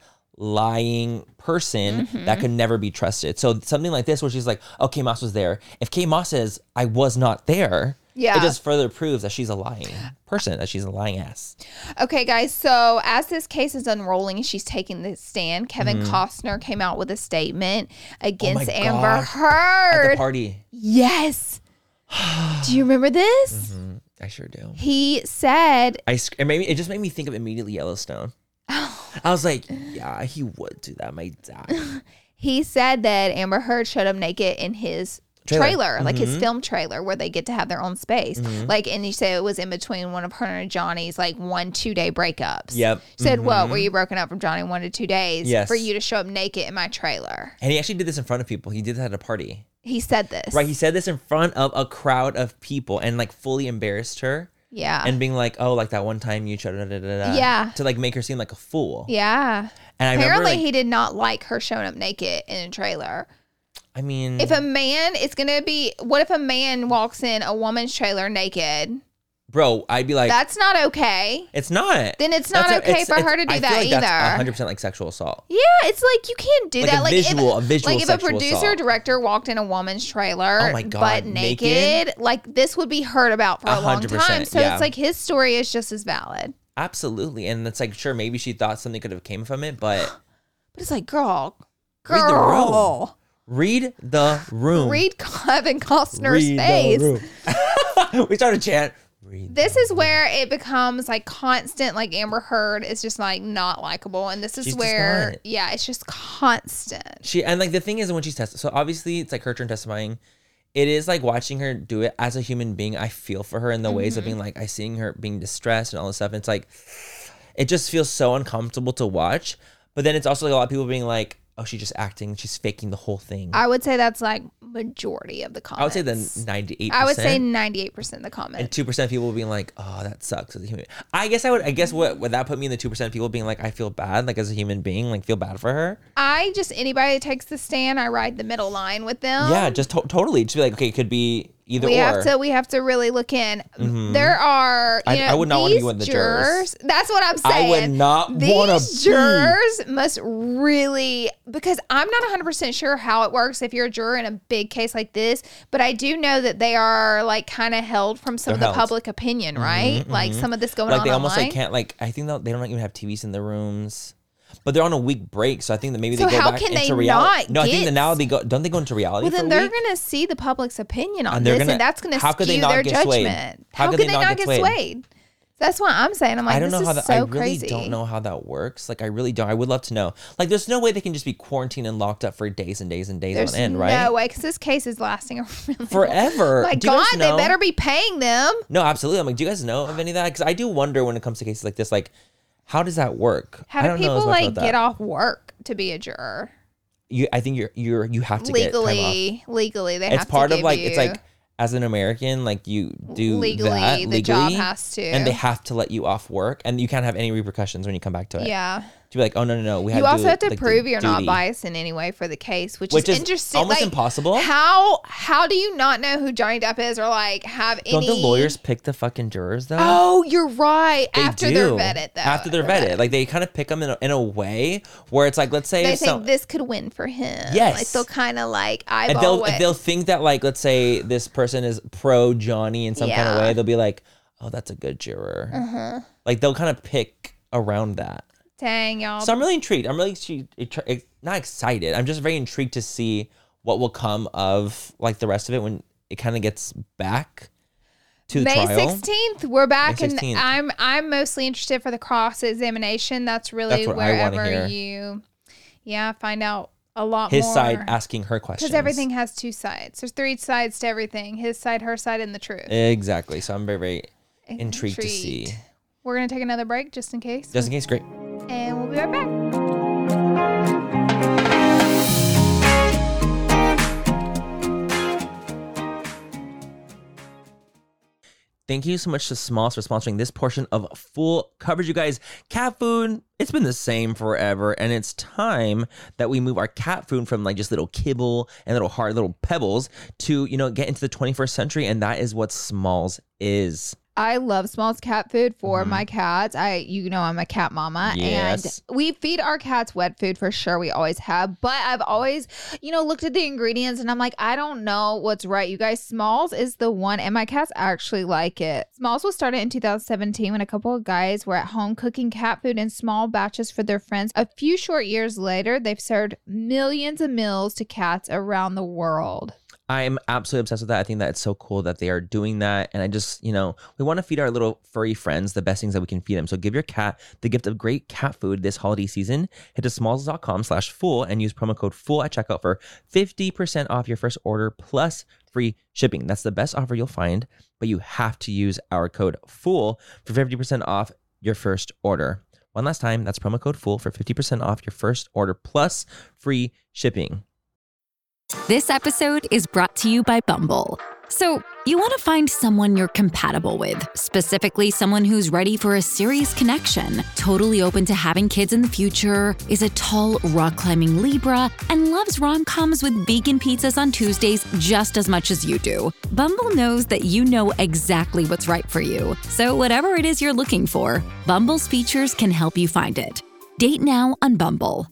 lying person Mm-hmm. that could never be trusted. So something like this, where she's like, "Oh, Kate Moss was there." If Kate Moss says, "I was not there," Yeah. it just further proves that she's a lying person, that she's a lying ass. Okay, guys. So as this case is unrolling, she's taking the stand. Kevin Costner came out with a statement against Mm-hmm. Oh my Amber gosh. At Heard. the party. Yes. Do you remember this? Mm, I sure do. He said, I sc- it made me, it just made me think of immediately Yellowstone. I was like, yeah, he would do that. My dad. he said that Amber Heard showed up naked in his Trailer. trailer, like Mm-hmm. his film trailer, where they get to have their own space. Like, and he said it was in between one of her and Johnny's like one two day breakups. Yep. He said, "What were you broken up from Johnny one to two days Yes. for you to show up naked in my trailer?" And he actually did this in front of people. He did that at a party. He said this, Right. He said this in front of a crowd of people and like fully embarrassed her. Yeah, And being like, oh, like that one time you showed da, da, da, da, Yeah. to like make her seem like a fool. yeah. And I Apparently, remember, like, he did not like her showing up naked in a trailer. I mean, If a man, it's gonna be. What if a man walks in a woman's trailer naked? bro, I'd be like, That's not okay. it's not. Then it's not That's a- okay it's- for her it's- to do I that feel like either. That's one hundred percent like sexual assault. Yeah, it's like you can't do Like that. a like visual- if, a visual like if a sexual producer assault. director walked in a woman's trailer, Oh my God, butt naked? naked, like this would be heard about for a A long hundred time. percent, So yeah. it's like his story is just as valid. Absolutely. And it's like, sure, maybe she thought something could have came from it, but But it's like, girl, Read the girl, read the room. read Kevin Costner's Read the face. room. We started chant. Read This is where it becomes like constant, like Amber Heard is just like not likable. And this is She's just where, not. yeah, it's just constant. She and like the thing is when she's tested, so obviously it's like her turn testifying. It is like watching her do it as a human being. I feel for her in the ways of Mm-hmm. being like I seeing her being distressed and all this stuff. And it's like it just feels so uncomfortable to watch. But then it's also like a lot of people being like, oh, she's just acting, she's faking the whole thing. I, I would say that's like majority of the comments. would say the ninety-eight percent. I would say ninety-eight percent of the comments. And two percent of people being like, oh, that sucks as a human. I guess I would. I guess what would that put me in the two percent of people being like, I feel bad, like as a human being, like feel bad for her. I just, anybody that takes the stand, I ride the middle line with them. yeah, just to- totally. Just be like, okay, it could be either we or. have to we have to really look in. There are, you I- know, I would not wanna be these one of the jurors. That's what I'm I saying. would not wanna These be. jurors must really, because I'm not one hundred percent sure how it works if you're a juror in a big case like this, but I do know that they are like kind of held from some They're of the held. public opinion, right? Like some of this going like on they almost online. like can't like. I think they don't even have T Vs in their rooms. But they're on a week break, so I think that maybe So they go how back can into they reality. not No, I think get- that now they go. Don't they go into reality Well, for then a they're week? going to see the public's opinion on And they're this, gonna- and that's going to how could they skew not their get swayed? judgment. How How, could could they they not not get get swayed? swayed? That's what I'm saying. I'm like, I don't this know how is that. so I really crazy. don't know how that works. Like, I really don't. I would love to know. Like, there's no way they can just be quarantined and locked up for days and days and days There's on end, right? no way, because this case is lasting a really Forever. My Do you guys God, they know- better be paying them. No, absolutely. I'm like, do you guys know of any of that? Because I do wonder when it comes to cases like this, like, how does that work? How I do don't know as people much like about get that. off work to be a juror? You, I think you're you're you have to get time off. Legally, legally, they have It's part to of give like you, it's like as an American, like you do legally that the legally, job has to. and they have to let you off work, and you can't have any repercussions when you come back to it. yeah. To be like, oh no no no, we have You also do, have to like, the prove you're not duty. biased in any way for the case, which, Which is is interesting. almost Like, impossible. How how do you not know who Johnny Depp is, or like have Don't any? the lawyers pick the fucking jurors though? Oh, you're right. They After do. they're vetted, though. After they're vetted, like they kind of pick them in a, in a way where it's like, let's say they if think some, this could win for him. Yes. like they'll kind of like and eyeball they'll what. if they'll think that like let's say this person is pro Johnny in some kind of Yeah. way, they'll be like, oh, that's a good juror. Uh-huh. Like they'll kind of pick around that. Dang, y'all. So I'm really intrigued. I'm really not excited. I'm just very intrigued to see what will come of like the rest of it when it kind of gets back to the May trial. sixteenth, we're back, May and sixteenth. I'm I'm mostly interested for the cross examination. That's really That's what I wanna wherever hear. you, yeah, find out a lot His more. side asking her questions. Because everything has two sides. There's three sides to everything. His side, her side, and the truth. Exactly. So I'm very, very intrigued, to see. We're going to take another break just in case. Just in case, great. And we'll be right back. Thank you so much to Smalls for sponsoring this portion of Full Coverage, you guys. Cat food, it's been the same forever, and it's time that we move our cat food from like just little kibble and little hard little pebbles to, you know, get into the twenty-first century, and that is what Smalls is. I love Smalls cat food for mm-hmm. my cats. I, you know, I'm a cat mama, yes. and we feed our cats wet food for sure. We always have, but I've always, you know, looked at the ingredients and I'm like, I don't know what's right. You guys, Smalls is the one, and my cats actually like it. Smalls was started in two thousand seventeen when a couple of guys were at home cooking cat food in small batches for their friends. A few short years later, they've served millions of meals to cats around the world. I'm absolutely obsessed with that. I think that it's so cool that they are doing that. And I just, you know, we want to feed our little furry friends the best things that we can feed them. So give your cat the gift of great cat food this holiday season. Head to smalls.com slash full and use promo code full at checkout for fifty percent off your first order plus free shipping. That's the best offer you'll find, but you have to use our code full for fifty percent off your first order. One last time, that's promo code full for fifty percent off your first order plus free shipping. This episode is brought to you by Bumble. So, you want to find someone you're compatible with, specifically someone who's ready for a serious connection, totally open to having kids in the future, is a tall, rock-climbing Libra, and loves rom-coms with vegan pizzas on Tuesdays just as much as you do. Bumble knows that you know exactly what's right for you. So, whatever it is you're looking for, Bumble's features can help you find it. Date now on Bumble.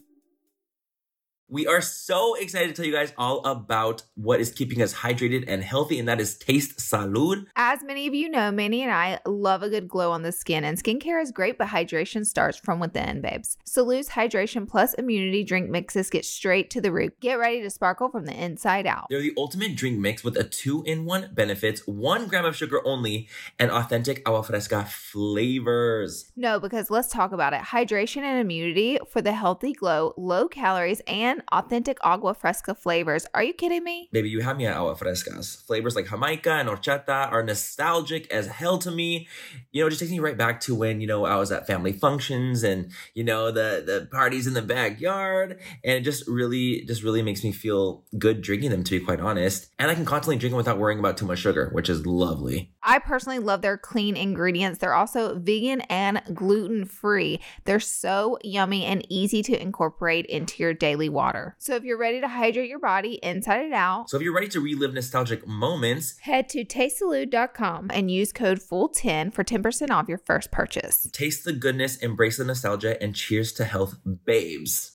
We are so excited to tell you guys all about what is keeping us hydrated and healthy, and that is Taste Salud. As many of you know, Manny and I love a good glow on the skin, and skincare is great, but hydration starts from within, babes. Salud's Hydration Plus Immunity Drink Mixes get straight to the root. Get ready to sparkle from the inside out. They're the ultimate drink mix with a two-in-one benefits, one gram of sugar only, and authentic agua fresca flavors. No, because let's talk about it. Hydration and immunity for the healthy glow, low calories, and authentic agua fresca flavors. Are you kidding me? Baby, you have me at agua frescas. Flavors like Jamaica and horchata are nostalgic as hell to me. You know, it just takes me right back to when, you know, I was at family functions and, you know, the, the parties in the backyard. And it just really, just really makes me feel good drinking them, to be quite honest. And I can constantly drink them without worrying about too much sugar, which is lovely. I personally love their clean ingredients. They're also vegan and gluten-free. They're so yummy and easy to incorporate into your daily water. So if you're ready to hydrate your body inside and out, so if you're ready to relive nostalgic moments, head to taste salud dot com and use code full ten for ten percent off your first purchase. Taste the goodness, embrace the nostalgia, and cheers to health, babes.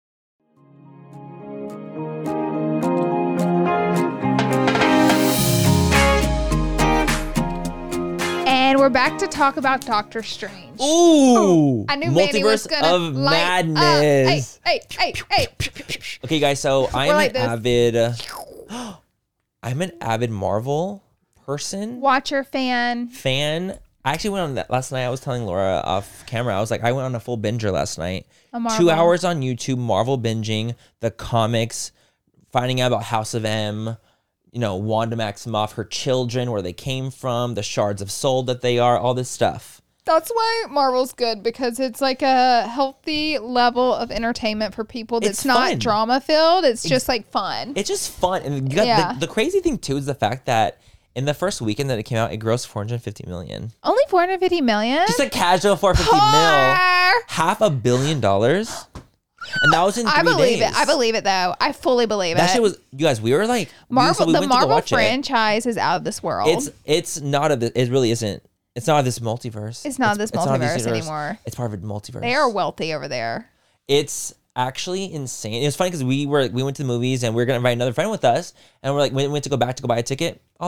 And we're back to talk about Doctor Strange. Ooh! I knew Manny was Multiverse gonna of light Madness. Up. Hey, hey, hey, hey. Okay, guys, so I'm like an this. avid... I'm an avid Marvel person. Watcher fan. Fan. I actually went on that last night. I was telling Laura off camera. I was like, I went on a full binger last night. A Marvel. Two hours on YouTube, Marvel binging, the comics, finding out about House of M, you know, Wanda Maximoff, her children, where they came from, the shards of soul that they are, all this stuff. That's why Marvel's good, because it's like a healthy level of entertainment for people that's It's not fun. drama filled. It's just like fun. It's just fun. And you got Yeah. the, the crazy thing, too, is the fact that in the first weekend that it came out, it grossed four hundred fifty million. Only four hundred fifty million? Just a casual four hundred fifty Poor. mil. Half a billion dollars. And that was in three I believe days. it. I believe it, though. I fully believe That it. shit was, you guys, we were like, Marvel. we, so we the went to go Marvel watch it. franchise is out of this world. It's it's not a. It really isn't. It's not this multiverse. It's not this not multiverse universe. anymore. It's part of a multiverse. They are wealthy over there. It's actually insane. It was funny because we were we went to the movies and we were gonna invite another friend with us, and we're like we went to go back to go buy a ticket. All the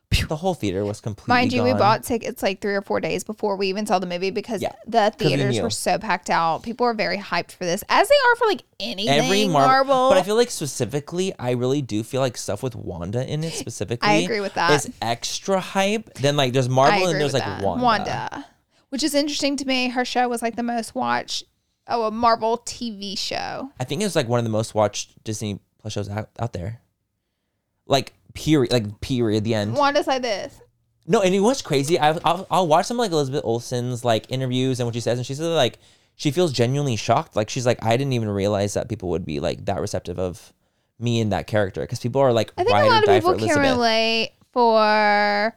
the whole theater was completely Mind you, we gone. bought tickets like three or four days before we even saw the movie because Yeah, the we theaters knew. were so packed out. People were very hyped for this, as they are for like anything every Marvel. Marvel, but I feel like specifically, I really do feel like stuff with Wanda in it specifically. I agree with that. Is extra hype than like there's I Marvel agree and there's with like that. Wanda. Wanda, which is interesting to me. Her show was like the most watched, oh, a Marvel T V show. I think it was like one of the most watched Disney Plus shows out, out there. Like period, like period. The end. Wanda's like this. No, and what's crazy? I, I'll I'll watch some like Elizabeth Olsen's like interviews and what she says, and she says like she feels genuinely shocked. Like she's like, I didn't even realize that people would be like that receptive of me and that character because people are like, I think ride a lot or of die people for can Elizabeth. relate for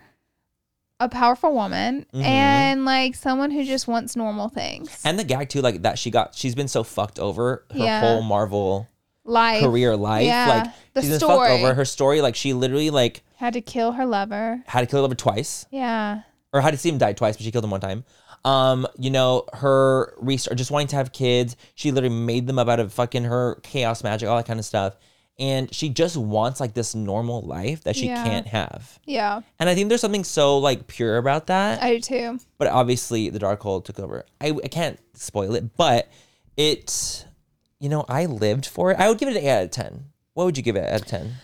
a powerful woman Mhm. and like someone who just wants normal things. And the gag too, like that she got, she's been so fucked over her Yeah. whole Marvel Life career life. Yeah. Like The she's been story. fucked over. Her story, like she literally like had to kill her lover. had to kill her lover twice, Yeah. or had to see him die twice, but she killed him one time. Um, you know, her restart, just wanting to have kids. She literally made them up out of fucking her chaos magic, all that kind of stuff. And she just wants like this normal life that she Yeah. can't have. Yeah. And I think there's something so like pure about that. I do too. But obviously the Darkhold took over. I, I can't spoil it, but it, you know, I lived for it. I would give it an eight out of ten. What would you give it out of ten?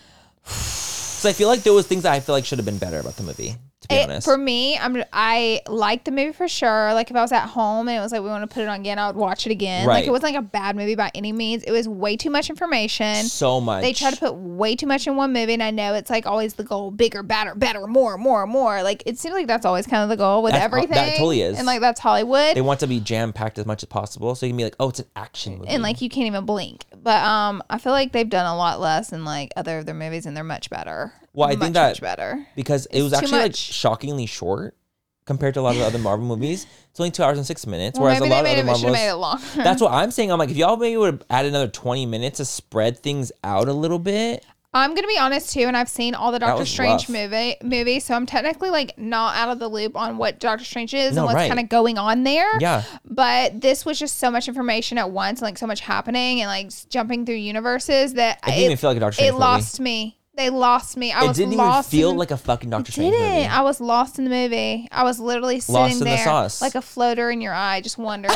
So I feel like there was things that I feel like should have been better about the movie, to be It- honest. for me, I'm I liked the movie for sure. Like if I was at home and it was like we want to put it on again, I would watch it again. Like Right. it wasn't like a bad movie by any means. It was way too much information. so much. They try to put way too much in one movie, and I know it's like always the goal: bigger, better, better, more, more, more. Like it seems like that's always kind of the goal with That's- everything. that totally is. and like that's Hollywood. They want to be jam packed as much as possible, so you can be like, oh, it's an action movie. and like you can't even blink. But um, I feel like they've done a lot less in like other of their movies, and they're much better. Well, I much, think that- much better. because it it's was too actually like much. shockingly short compared to a lot of the other Marvel movies. It's only two hours and six minutes, Well, whereas maybe a lot they of made other it, should have Marvels. made it longer. That's what I'm saying. I'm like, if y'all maybe would have added another twenty minutes to spread things out a little bit. I'm gonna be honest too, and I've seen all the Doctor was Strange rough. movie movies, so I'm technically like not out of the loop on what Doctor Strange is No, and what's right. kind of going on there. Yeah. But this was just so much information at once, and like so much happening, and like s- jumping through universes that It didn't even feel like a Doctor Strange it movie. lost me. They lost me. I It was didn't even lost. feel in, like a fucking Doctor it Strange didn't. movie. I was lost in the movie. I was literally sitting Lost in the there sauce. like a floater in your eye, just wondering.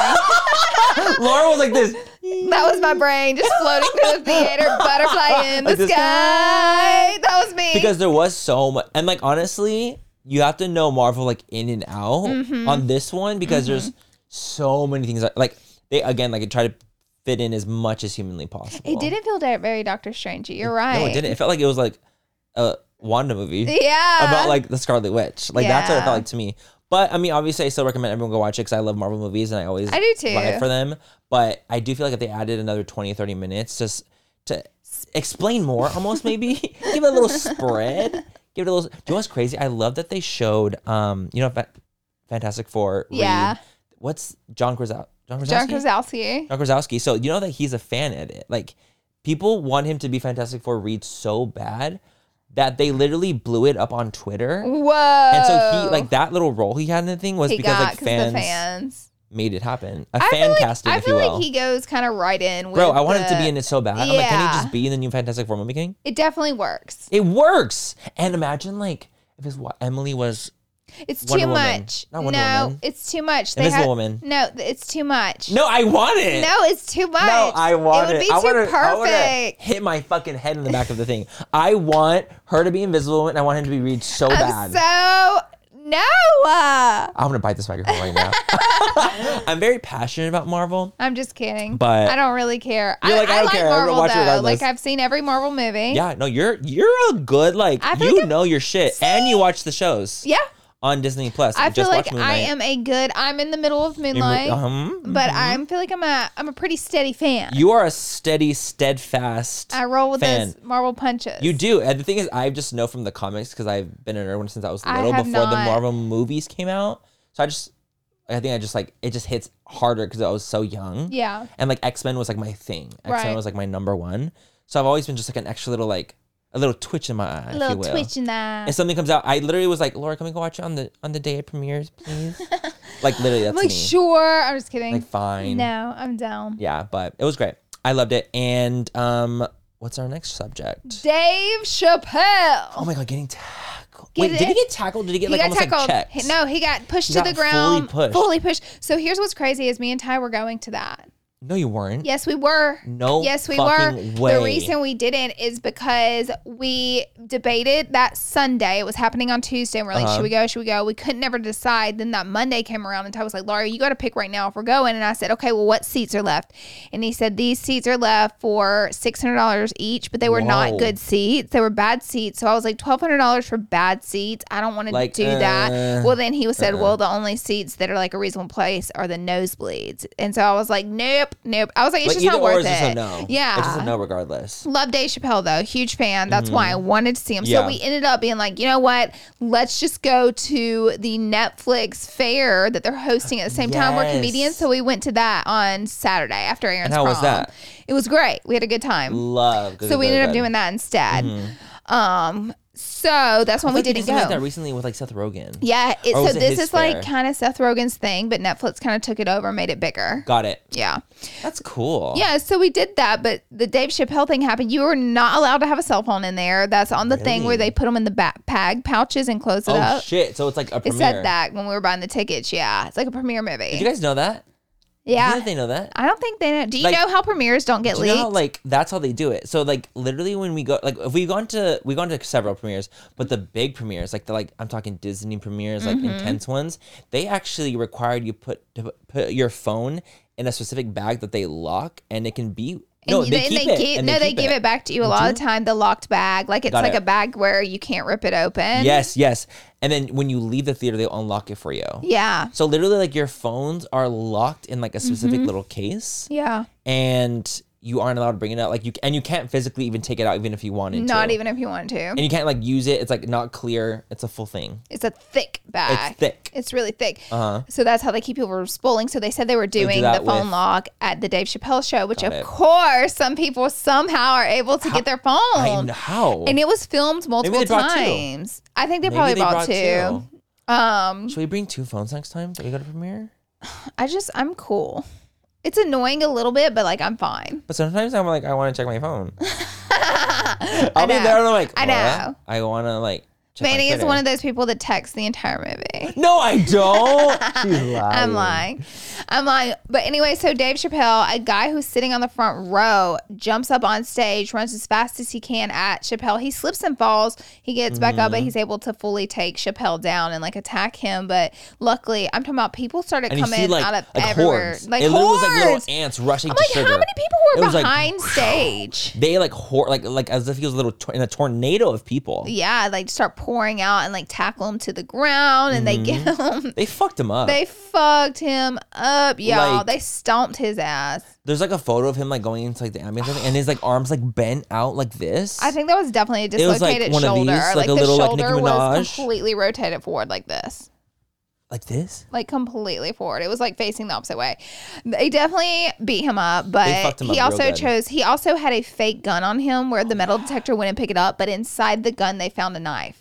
Laura was like this. That was my brain just floating through the theater, butterfly in the Like this sky. guy. That was me. Because there was so much, and like honestly, you have to know Marvel like in and out Mm-hmm. on this one because there's so many things that, like they again like try to fit in as much as humanly possible. It didn't feel da- very Doctor Strange. You're right. No, it didn't. It felt like it was like a Wanda movie Yeah. about like the Scarlet Witch. Like that's what it Yeah. felt like to me. But I mean, obviously, I still recommend everyone go watch it because I love Marvel movies and I always I do too. ride for them. But I do feel like if they added another twenty, thirty minutes just to explain more, almost maybe give it a little spread. Give it a little. Do you know what's crazy? I love that they showed, um, you know, Fa- Fantastic Four. Reed. Yeah. What's John Krasinski? John Krasinski. John Krasinski. John Krasinski. So you know that he's a fan at it. Like people want him to be Fantastic Four Reed so bad that they literally blew it up on Twitter. Whoa. And so he like that little role he had in the thing was he because got like 'cause fans, the fans. made it happen. A I fan feel like, casting, I if feel you will. like he goes kind of right in with Bro, I want him to the- be in it so bad. I'm like, can he Yeah. just be in the new Fantastic Four movie King? It definitely works. It works. And imagine like if his wa- Emily was It's Wonder too Woman. much. Not Wonder no, Woman. it's too much. Invisible had- Woman. No, it's too much. No, I want it. No, it's too much. No, I want it. it. would be I too wanna, I wanna perfect. hit my fucking head in the back of the thing. I want her to be Invisible and I want him to be Reed so I'm bad. so no. Uh, I'm gonna bite this microphone right now. I'm very passionate about Marvel. I'm just kidding. But- I don't really care. You're like, I don't like care. I'm gonna Marvel watch it though. regardless. Like I've seen every Marvel movie. Yeah, no, you're you're a good like I feel you like I'm- know your shit and you watch the shows Yeah. on Disney Plus. I Just feel watch like Moon I Knight. am a good. I'm in the middle of You're- Moonlight, um, but I feel like I'm a I'm a pretty steady fan. You are a steady, steadfast. I roll with fan. those Marvel punches. You do, and the thing is, I just know from the comics because I've been a nerd since I was I little have before the not. Marvel movies came out. So I just, I think I just like it just hits harder because I was so young. Yeah. And like X Men was like my thing. X Men Right. was like my number one. So I've always been just like an extra little like a little twitch in my eye, A if you little will. twitch in that. If something comes out, I literally was like, Laura, can we go watch it on the on the day it premieres, please? Like literally, that's I'm like, me. sure. I'm just kidding. Like fine. No, I'm down. Yeah, but it was great. I loved it. And um, what's our next subject? Dave Chappelle. Oh my god, getting tackled. Wait, Get did he it? get tackled? Did he get He like got almost tackled. like checked? He- no, he got pushed He to got the ground. fully pushed. Fully pushed. So here's what's crazy is me and Ty were going to that. No, you weren't. Yes, we were. No Yes, we fucking were. way. The reason we didn't is because we debated that Sunday. It was happening on Tuesday. And we're like, Uh-huh. should we go? Should we go? We couldn't never decide. Then that Monday came around and Ty was like, Laura, you got to pick right now if we're going. And I said, okay, well, what seats are left? And he said, these seats are left for six hundred dollars each, but they were Whoa. not good seats. They were bad seats. So I was like, twelve hundred dollars for bad seats. I don't want to Like, do uh, that. Well, then he said, uh-uh. well, the only seats that are like a reasonable place are the nosebleeds. And so I was like, nope, nope. I was like, it's Like, just not either or worth is it. just a no. Yeah. It's just a no regardless. Love Dave Chappelle though. Huge fan. That's why I wanted to see him. Yeah. So we ended up being like, you know what? Let's just go to the Netflix fair that they're hosting at the same time. We're Yes. comedians. So we went to that on Saturday after Aaron's And how was prom. that? It was great. We had a good time. Love. Good, so we good, ended up good. doing that instead. Um, so that's when I we feel like you didn't did something go. like that recently with like Seth Rogen. Yeah. It, Or so was it this his is fair? like kind of Seth Rogen's thing, but Netflix kind of took it over and made it bigger. Got it. Yeah. That's cool. Yeah, so we did that, but the Dave Chappelle thing happened. You were not allowed to have a cell phone in there. That's on the thing where Really? they put them in the backpack pouches and close it Oh up. shit! So it's like a It premiere. said that when we were buying the tickets. Yeah, it's like a premiere movie. Did you guys know that? yeah, Do you think they know that? I don't think they know. Do you Like, know how premieres don't get Do you know leaked? how like that's how they do it? So like literally when we go like if we've gone to we've gone to several premieres, but the big premieres like the like I'm talking Disney premieres like Mm-hmm. intense ones, they actually required you put to put your phone in a specific bag that they lock and it can be no and they then keep they it give, and no, they, keep give it. back to you a lot of the time. The locked bag, like it's Got like it. a bag where you can't rip it open. Yes, yes, and then when you leave the theater, they unlock it for you. Yeah. So literally, like your phones are locked in like a specific Mm-hmm. little case, Yeah. and you aren't allowed to bring it out. Like you and you can't physically even take it out, even if you wanted to. Not even if you wanted to. And you can't like use it. It's like not clear. It's a full thing. It's a thick bag. It's thick. It's really thick. Uh-huh. So that's how they keep people from spoiling. So they said they were doing that the phone with- lock at the Dave Chappelle show, which Got of it. course some people somehow are able to get their phone. I know how. And it was filmed multiple they brought two. times. I think they Maybe probably they brought, brought two. two. Um, Should we bring two phones next time that we go to premiere? I just I'm cool. It's annoying a little bit, but like I'm fine. But sometimes I'm like, I want to check my phone. I I'll be know. there and I'm like, I Laura, know. I want to like. Check Manny my is Twitter. one of those people that texts the entire movie. No, I don't. She's lying. I'm lying. I'm lying. But anyway, so Dave Chappelle, a guy who's sitting on the front row, jumps up on stage, runs as fast as he can at Chappelle. He slips and falls. He gets back up, but Mm-hmm. he's able to fully take Chappelle down and like attack him. But luckily, I'm talking about people started And you coming see like, out of like everywhere. hordes. Like it literally was like little hordes. ants rushing I'm to like, sugar. how many people It were was like, behind stage? They like hor- like like as if he was a little tor- in a tornado of people. Yeah, like start pouring out and like tackle him to the ground, and they get him. They fucked him up. They fucked him up, y'all. Like- they stomped his ass. There's like a photo of him like going into like the ambulance and his like arms like bent out like this. I think that was definitely a It was, like, dislocated one of shoulder. these, like, a the little, like, shoulder Nicki was Minaj. completely rotated forward like this. like this. Like completely forward. It was like facing the opposite way. They definitely beat him up, but fucked him he up real also good. chose, he also had a fake gun on him where the metal detector wouldn't pick it up, but inside the gun they found a knife.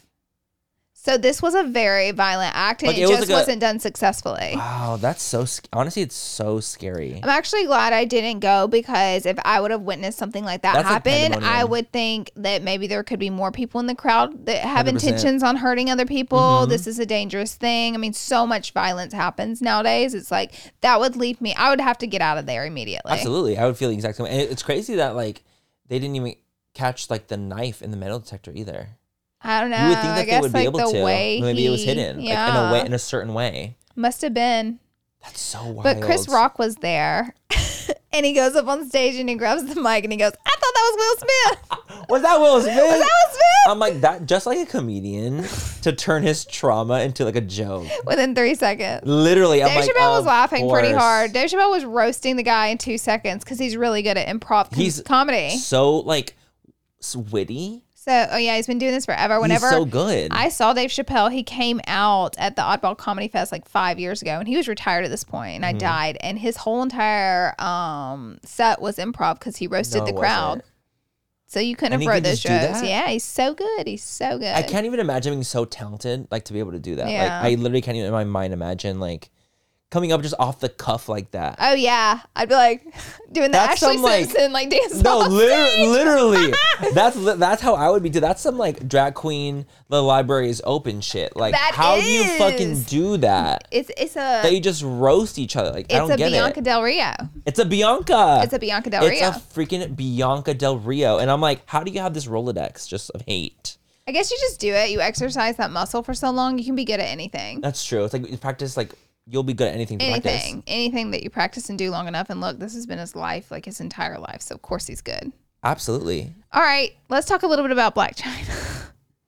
So this was a very violent act, and Like, it, it was just like a- wasn't done successfully. Wow, that's so sc- honestly, it's so scary. I'm actually glad I didn't go, because if I would have witnessed something like that That's like happen, pandemonium. I would think that maybe there could be more people in the crowd that have one hundred percent. intentions on hurting other people. Mhm. This is a dangerous thing. I mean, so much violence happens nowadays. It's like that would leave me, I would have to get out of there immediately. Absolutely, I would feel the exact same. And it- it's crazy that like they didn't even catch like the knife in the metal detector either. I don't know. You would think I that they guess would be like able the to. way Maybe it was he- hidden, Yeah, like in a way, in a certain way. must have been. That's so wild. But Chris Rock was there. And he goes up on stage and he grabs the mic and he goes, I thought that was Will Smith. Was that Will Smith? Was that Will Smith? I'm like that, just like a comedian to turn his trauma into like a joke. Within three seconds. Literally, I'm Dave like, Chappelle was of laughing pretty course. hard. Dave Chappelle was roasting the guy in two seconds because he's really good at improv com- He's comedy. So like s- witty. So, oh yeah, he's been doing this forever. Whenever He's so good. I saw Dave Chappelle, he came out at the Oddball Comedy Fest like five years ago, and he was retired at this point, and Mm-hmm. I died. And his whole entire um, set was improv because he roasted No, the it crowd. wasn't. So you couldn't And have he wrote could those just do jokes. that? Yeah, he's so good. He's so good. I can't even imagine being so talented, like to be able to do that. Yeah. Like I literally can't even in my mind imagine like, coming up just off the cuff like that. Oh yeah, I'd be like doing the That's Ashley some, like- Simpson like dance. No, off liter- stage. literally. That's li- that's how I would be. Dude, that's some like drag queen. The library is open shit. Like, That how do you is. fucking do that? It's it's a That you just roast each other. Like, I it's don't a get Bianca it. Del Rio. It's a Bianca. It's a Bianca Del It's Rio. a freaking Bianca Del Rio, and I'm like, how do you have this Rolodex just of hate? I guess you just do it. You exercise that muscle for so long, you can be good at anything. That's true. It's like you practice. Like, you'll be good at anything. To Anything, practice. anything that you practice and do long enough. And look, this has been his life, like his entire life. So of course he's good. Absolutely. All right, let's talk a little bit about Blac Chyna.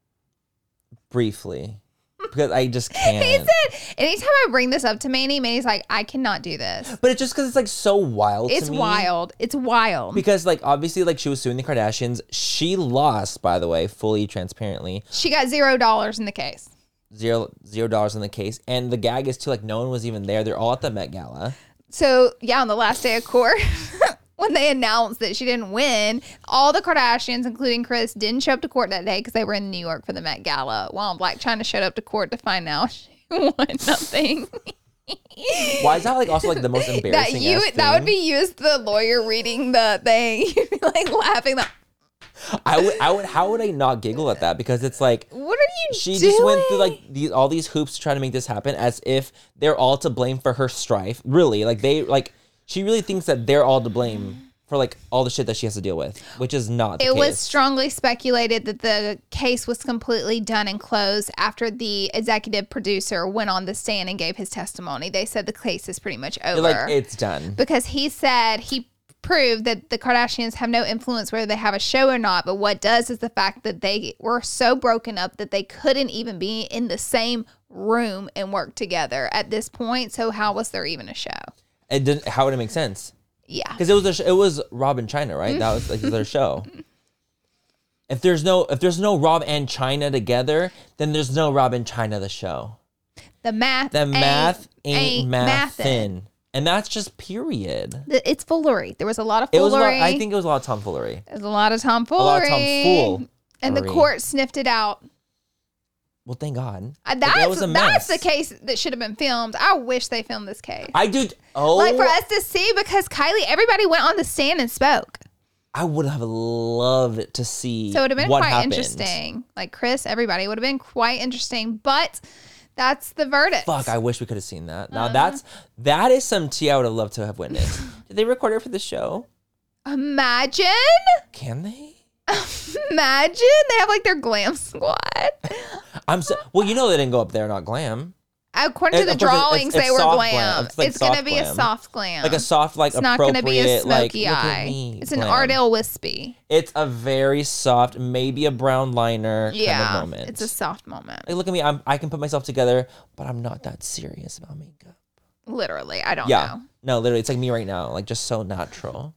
Briefly, because I just can't. He said, anytime I bring this up to Manny, Manny's like, I cannot do this. But it's just because it's like so wild. It's to me. wild. It's wild. Because like obviously like she was suing the Kardashians. She lost, by the way, fully transparently. She got zero dollars in the case. Zero zero dollars in the case. And the gag is too, like, no one was even there. They're all at the Met Gala. So yeah, on the last day of court, when they announced that she didn't win, all the Kardashians, including Kris, didn't show up to court that day because they were in New York for the Met Gala. While Blac Chyna showed up to court to find out she won nothing. Why is that like also like the most embarrassing? that you ass that would thing? be you as the lawyer reading the thing. You'd be like laughing. Like, I would I would how would I not giggle at that? Because it's like what are you she doing? just went through like these all these hoops to try to make this happen, as if they're all to blame for her strife. Really, like they like she really thinks that they're all to blame for like all the shit that she has to deal with, which is not the It case. was strongly speculated that the case was completely done and closed after the executive producer went on the stand and gave his testimony. They said the case is pretty much over. like it's done. Because he said he proved that the Kardashians have no influence whether they have a show or not. But what does is the fact that they were so broken up that they couldn't even be in the same room and work together at this point. So how was there even a show? It didn't. How would it make sense? Yeah. Because it was a sh- it was Rob and China, right? That was like their show. If there's no if there's no Rob and China together, then there's no Rob and China the show. The math The ain't, math ain't, mathin'. mathin'. And that's just period. The- It's foolery. There was a lot of It foolery. was a lot, I think it was a lot of tomfoolery. There's a lot of tomfoolery. A lot of tomfool. And the court sniffed it out. Well, thank God. Uh, Like, That's, it was a that's mess. the case that should have been filmed. I wish they filmed this case. I do. Oh, Like for us to see, because Kylie, everybody went on the stand and spoke. I would have loved to see. So it would have been what quite happened. interesting. Like Kris, everybody would have been quite interesting. But that's the verdict. Fuck! I wish we could have seen that. Now Uh-huh. that's that is some tea I would have loved to have witnessed. Did they record it for the show? Imagine. Can they? Imagine. They have like their glam squad. I'm so well. You know they didn't go up there not glam. According to It- the of course, it's- drawings, it's they were soft glam. glam. It's like It's gonna soft be a glam. soft glam. Like a soft, like It's not gonna be a appropriate, smoky like, look at eye. me It's an glam. Ardell wispy. It's a very soft, maybe a brown liner Yeah, kind of moment. it's a soft moment. Like, look at me. I'm, I can put myself together, but I'm not that serious about makeup. Literally, I don't Yeah. know. No, literally, it's like me right now. Like, just so natural.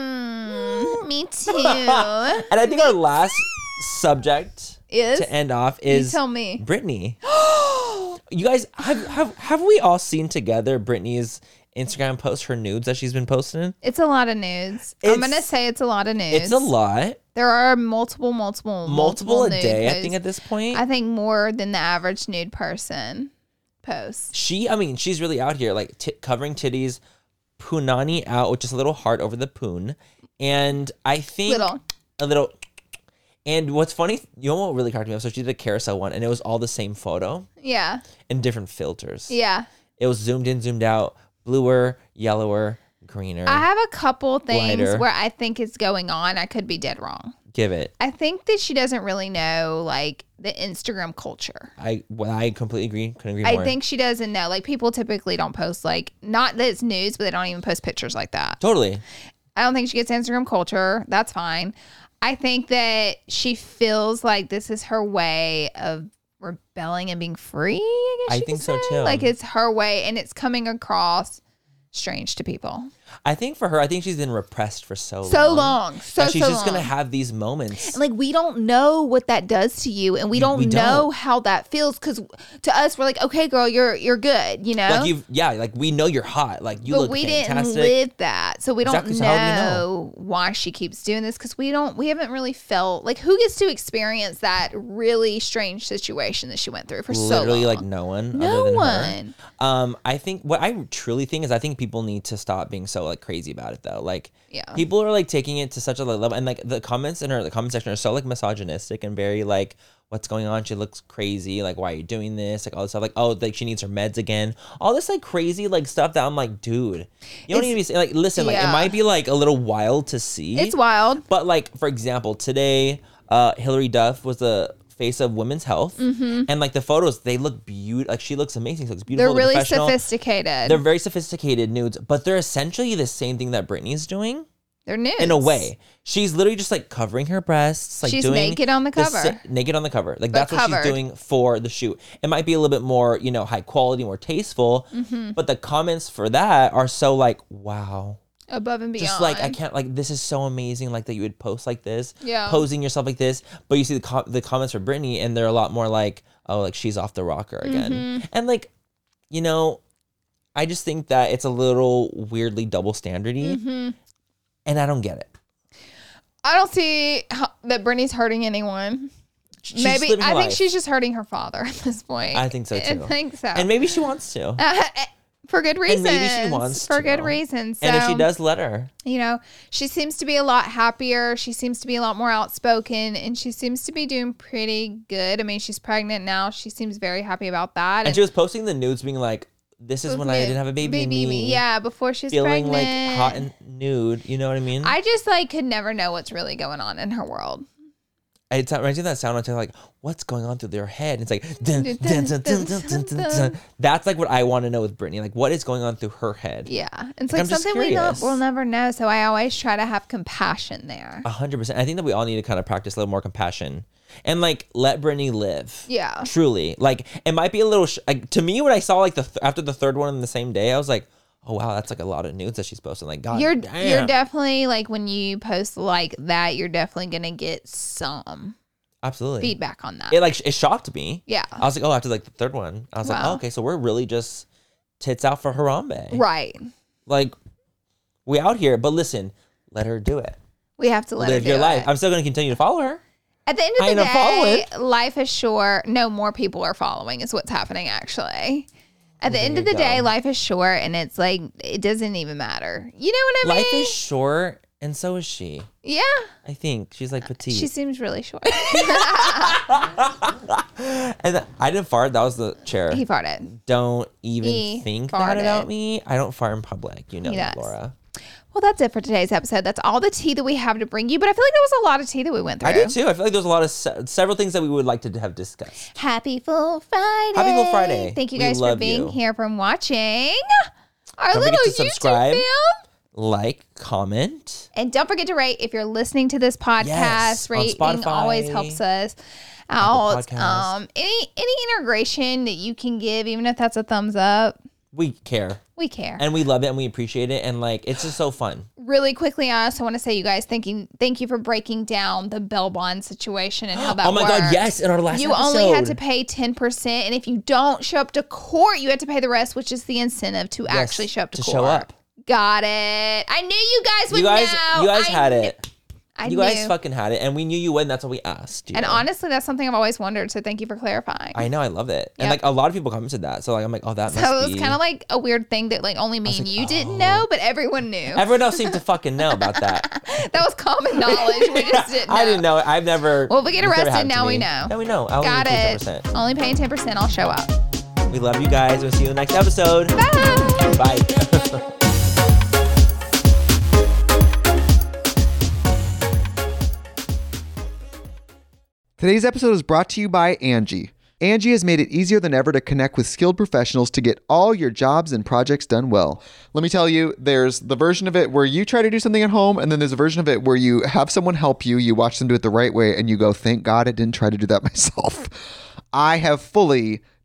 Mm, me too. And I think our last subject Is to end off you is tell me. Brittany. You guys, have, have have we all seen together Brittany's Instagram post, her nudes that she's been posting? It's a lot of nudes. It's- I'm gonna say it's a lot of nudes. It's a lot. There are multiple, multiple, Multiple a nude day, I posts. think, at this point. I think more than the average nude person posts. She, I mean, she's really out here, like t- covering titties, punani out, which is a little heart over the poon, and I think Little. a little. And what's funny, you know what really cracked me up? So she did a carousel one, and it was all the same photo Yeah. in different filters. Yeah. It was zoomed in, zoomed out, bluer, yellower, greener. I have a couple things Lighter. where I think it's going on. I could be dead wrong. Give it. I think that she doesn't really know like the Instagram culture. I well, I completely agree. Couldn't agree I more. think she doesn't know. Like people typically don't post like not that it's news, but they don't even post pictures like that. totally. I don't think she gets Instagram culture. That's fine. I think that she feels like this is her way of rebelling and being free. I guess I you think could so, say. too. Like it's her way, and it's coming across strange to people. I think for her, I think she's been repressed for so, So long. long. So, that she's so just long. going to have these moments. And like, we don't know what that does to you. And we don't We know don't. how that feels. Because to us, we're like, okay, girl, you're you're good, you know? Like you've, yeah, like we know you're hot. Like you but look we fantastic. didn't live that. So we don't Exactly, know, so how do we why she keeps doing this. Because we don't, we haven't really felt, like, who gets to experience that really strange situation that she went through for so long? Literally, like no one. No other than one. Her. Um, I think what I truly think is I think people need to stop being so like crazy about it though. Like, Yeah. people are like taking it to such a level, and like the comments in her the comment section are so like misogynistic and very like, what's going on? She looks crazy. Like, why are you doing this? Like all this stuff. Like, oh, like she needs her meds again. All this like crazy like stuff that I'm like, dude, you don't It's- need to be saying like, listen, like yeah. it might be like a little wild to see. It's wild. But like, for example, today, uh, Hillary Duff was the face of women's health, and like the photos, they look beautiful. Like she looks amazing. She looks beautiful. They're really professional. sophisticated. They're very sophisticated nudes, but they're essentially the same thing that Britney's doing They're nudes. in a way. She's literally just like covering her breasts, like She's doing naked on the cover. sa- naked on the cover. Like But that's what covered. she's doing for the shoot. It might be a little bit more, you know, high quality, more tasteful, Mm-hmm. but the comments for that are so like, wow. Above and beyond. Just like I can't like this is so amazing like that you would post like this, Yeah. posing yourself like this, but you see the com- the comments for Britney and they're a lot more like, oh, like she's off the rocker again, Mm-hmm. and like, you know, I just think that it's a little weirdly double standardy, Mm-hmm. and I don't get it. I don't see how, that Britney's hurting anyone. She's Maybe living I think life. she's just hurting her father at this point. I think so I too. think so. And maybe she wants to, Uh, for good reasons. and maybe she wants for to. good reasons. So, and if she does, let her. you know, she seems to be a lot happier. She seems to be a lot more outspoken, and she seems to be doing pretty good. I mean, she's pregnant now. She seems very happy about that. And she was posting the nudes, being like, "This is when I didn't have a baby, in me." Yeah, before she was feeling pregnant. like hot and nude. You know what I mean? I just like could never know what's really going on in her world. It's reminds me of that sound on TikTok, like, what's going on through their head? It's like, dun, dun, dun, dun, dun, dun, dun, dun. That's like what I want to know with Britney. Like, what is going on through her head? Yeah, it's Like, like I'm just something we don't, curious. we'll never know. So I always try to have compassion there. A hundred percent. I think that we all need to kind of practice a little more compassion and like let Britney live. Yeah. Truly. Like, it might be a little, sh- like, to me, when I saw like the, th- after the third one in the same day, I was like, oh wow, that's like a lot of nudes that she's posting. Like, God You're damn. you're definitely like when you post like that, you're definitely gonna get some Absolutely. feedback on that. It like, it shocked me. Yeah. I was like, oh, after like the third one, I was like, Wow. oh, okay, so we're really just tits out for Harambe. Right. Like, we out here, but listen, let her do it. We have to let Live her do your life. it. I'm still going to continue to follow her. At the end I of the ain't gonna follow day, it. life is short. No, more people are following is what's happening actually. At the There end you of the go. day, life is short and it's like it doesn't even matter. You know what I mean? Life is short, and so is she. Yeah. I think she's like petite. She seems really short. and I didn't fart. That was the chair. He farted. Don't even He think farted. that about me. I don't fart in public. You know He that, does. Laura. Well, that's it for today's episode. That's all the tea that we have to bring you. But I feel like there was a lot of tea that we went through. I did too. I feel like there's a lot of se- several things that we would like to have discussed. Happy Full Friday. Happy Full Friday. Thank you We guys for love being you. here from watching our Don't little forget to YouTube subscribe. fam. Like, comment. And don't forget to rate if you're listening to this podcast. Yes, on Rating Spotify, always helps us out. Podcast. Um, any any integration that you can give, even if that's a thumbs up, We care. we care. And we love it and we appreciate it. And like, it's just so fun. Really quickly, I also want to say, you guys, thanking thank you for breaking down the bail bond situation and how that Oh my God, works. yes. In our last You episode. only had to pay ten percent, and if you don't show up to court, you had to pay the rest, which is the incentive to Yes, actually show up to, to court. show up. Got it. I knew you guys would You guys, know. you guys I had knew- it. I you knew. guys fucking had it. And we knew you would. And that's what we asked. you And know? honestly, that's something I've always wondered. So thank you for clarifying. I know. I love it. And Yep. like a lot of people commented that. So like, I'm like, oh, that so must it was be. kind of like a weird thing that like only me and like, you didn't oh. know, but everyone knew. Everyone else seemed to fucking know about that. That was common knowledge. We just didn't know. I didn't know. I've never. Well, if we get it's never arrested, happened to now we me. know. Now we know. I'll Got only pay it. ten percent. Only paying ten percent. I'll show up. We love you guys. We'll see you in the next episode. Bye. Bye. Today's episode is brought to you by Angie. Angie has made it easier than ever to connect with skilled professionals to get all your jobs and projects done well. Let me tell you, there's the version of it where you try to do something at home, and then there's a version of it where you have someone help you, you watch them do it the right way, and you go, thank God I didn't try to do that myself. I have fully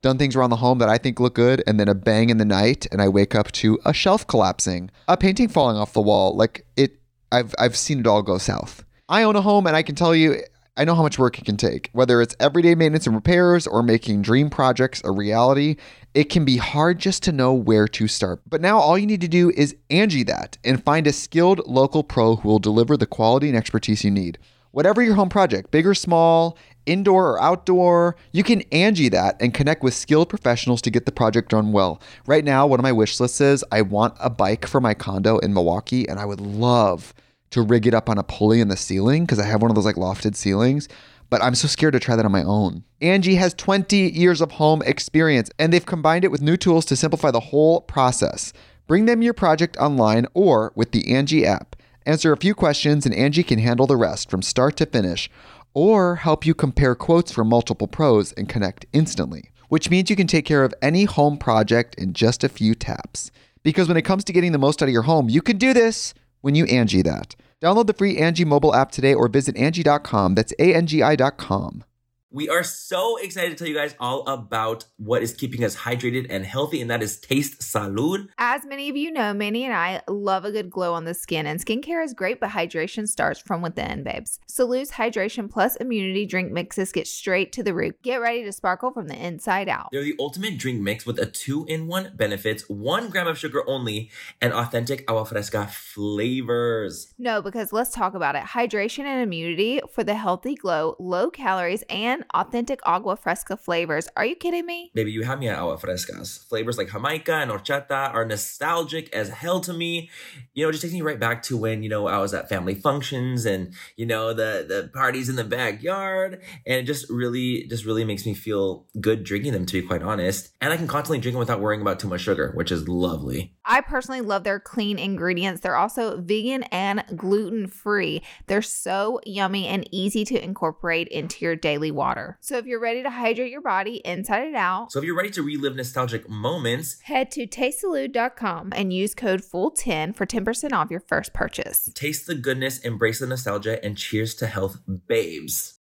done things around the home that I think look good, and then a bang in the night, and I wake up to a shelf collapsing, a painting falling off the wall. Like it, I've I've seen it all go south. I own a home, and I can tell you, I know how much work it can take. Whether it's everyday maintenance and repairs or making dream projects a reality, it can be hard just to know where to start. But now all you need to do is Angie that and find a skilled local pro who will deliver the quality and expertise you need. Whatever your home project, big or small, indoor or outdoor, you can Angie that and connect with skilled professionals to get the project done well. Right now, one of my wish lists is I want a bike for my condo in Milwaukee, and I would love to rig it up on a pulley in the ceiling because I have one of those like lofted ceilings, but I'm so scared to try that on my own. Angie has twenty years of home experience, and they've combined it with new tools to simplify the whole process. Bring them your project online or with the Angie app. Answer a few questions and Angie can handle the rest from start to finish, or help you compare quotes from multiple pros and connect instantly, which means you can take care of any home project in just a few taps. Because when it comes to getting the most out of your home, you can do this when you Angie that. Download the free Angie mobile app today or visit Angie dot com. That's A N G I dot com. We are so excited to tell you guys all about what is keeping us hydrated and healthy, and that is Taste Salud. As many of you know, Manny and I love a good glow on the skin, and skincare is great, but hydration starts from within, babes. Salud's Hydration Plus Immunity Drink Mixes get straight to the root. Get ready to sparkle from the inside out. They're the ultimate drink mix with a two-in-one benefits, one gram of sugar only, and authentic agua fresca flavors. No, because let's talk about it. Hydration and immunity for the healthy glow, low calories, and authentic agua fresca flavors. Are you kidding me? Baby, you have me at agua frescas. Flavors like Jamaica and horchata are nostalgic as hell to me. You know, it just takes me right back to when, you know, I was at family functions and, you know, the, the parties in the backyard. And it just really, just really makes me feel good drinking them, to be quite honest. And I can constantly drink them without worrying about too much sugar, which is lovely. I personally love their clean ingredients. They're also vegan and gluten-free. They're so yummy and easy to incorporate into your daily water. So if you're ready to hydrate your body inside and out, So if you're ready to relive nostalgic moments, head to taste salud dot com and use code F U L ten for ten percent off your first purchase. taste the goodness, embrace the nostalgia, and cheers to health, babes.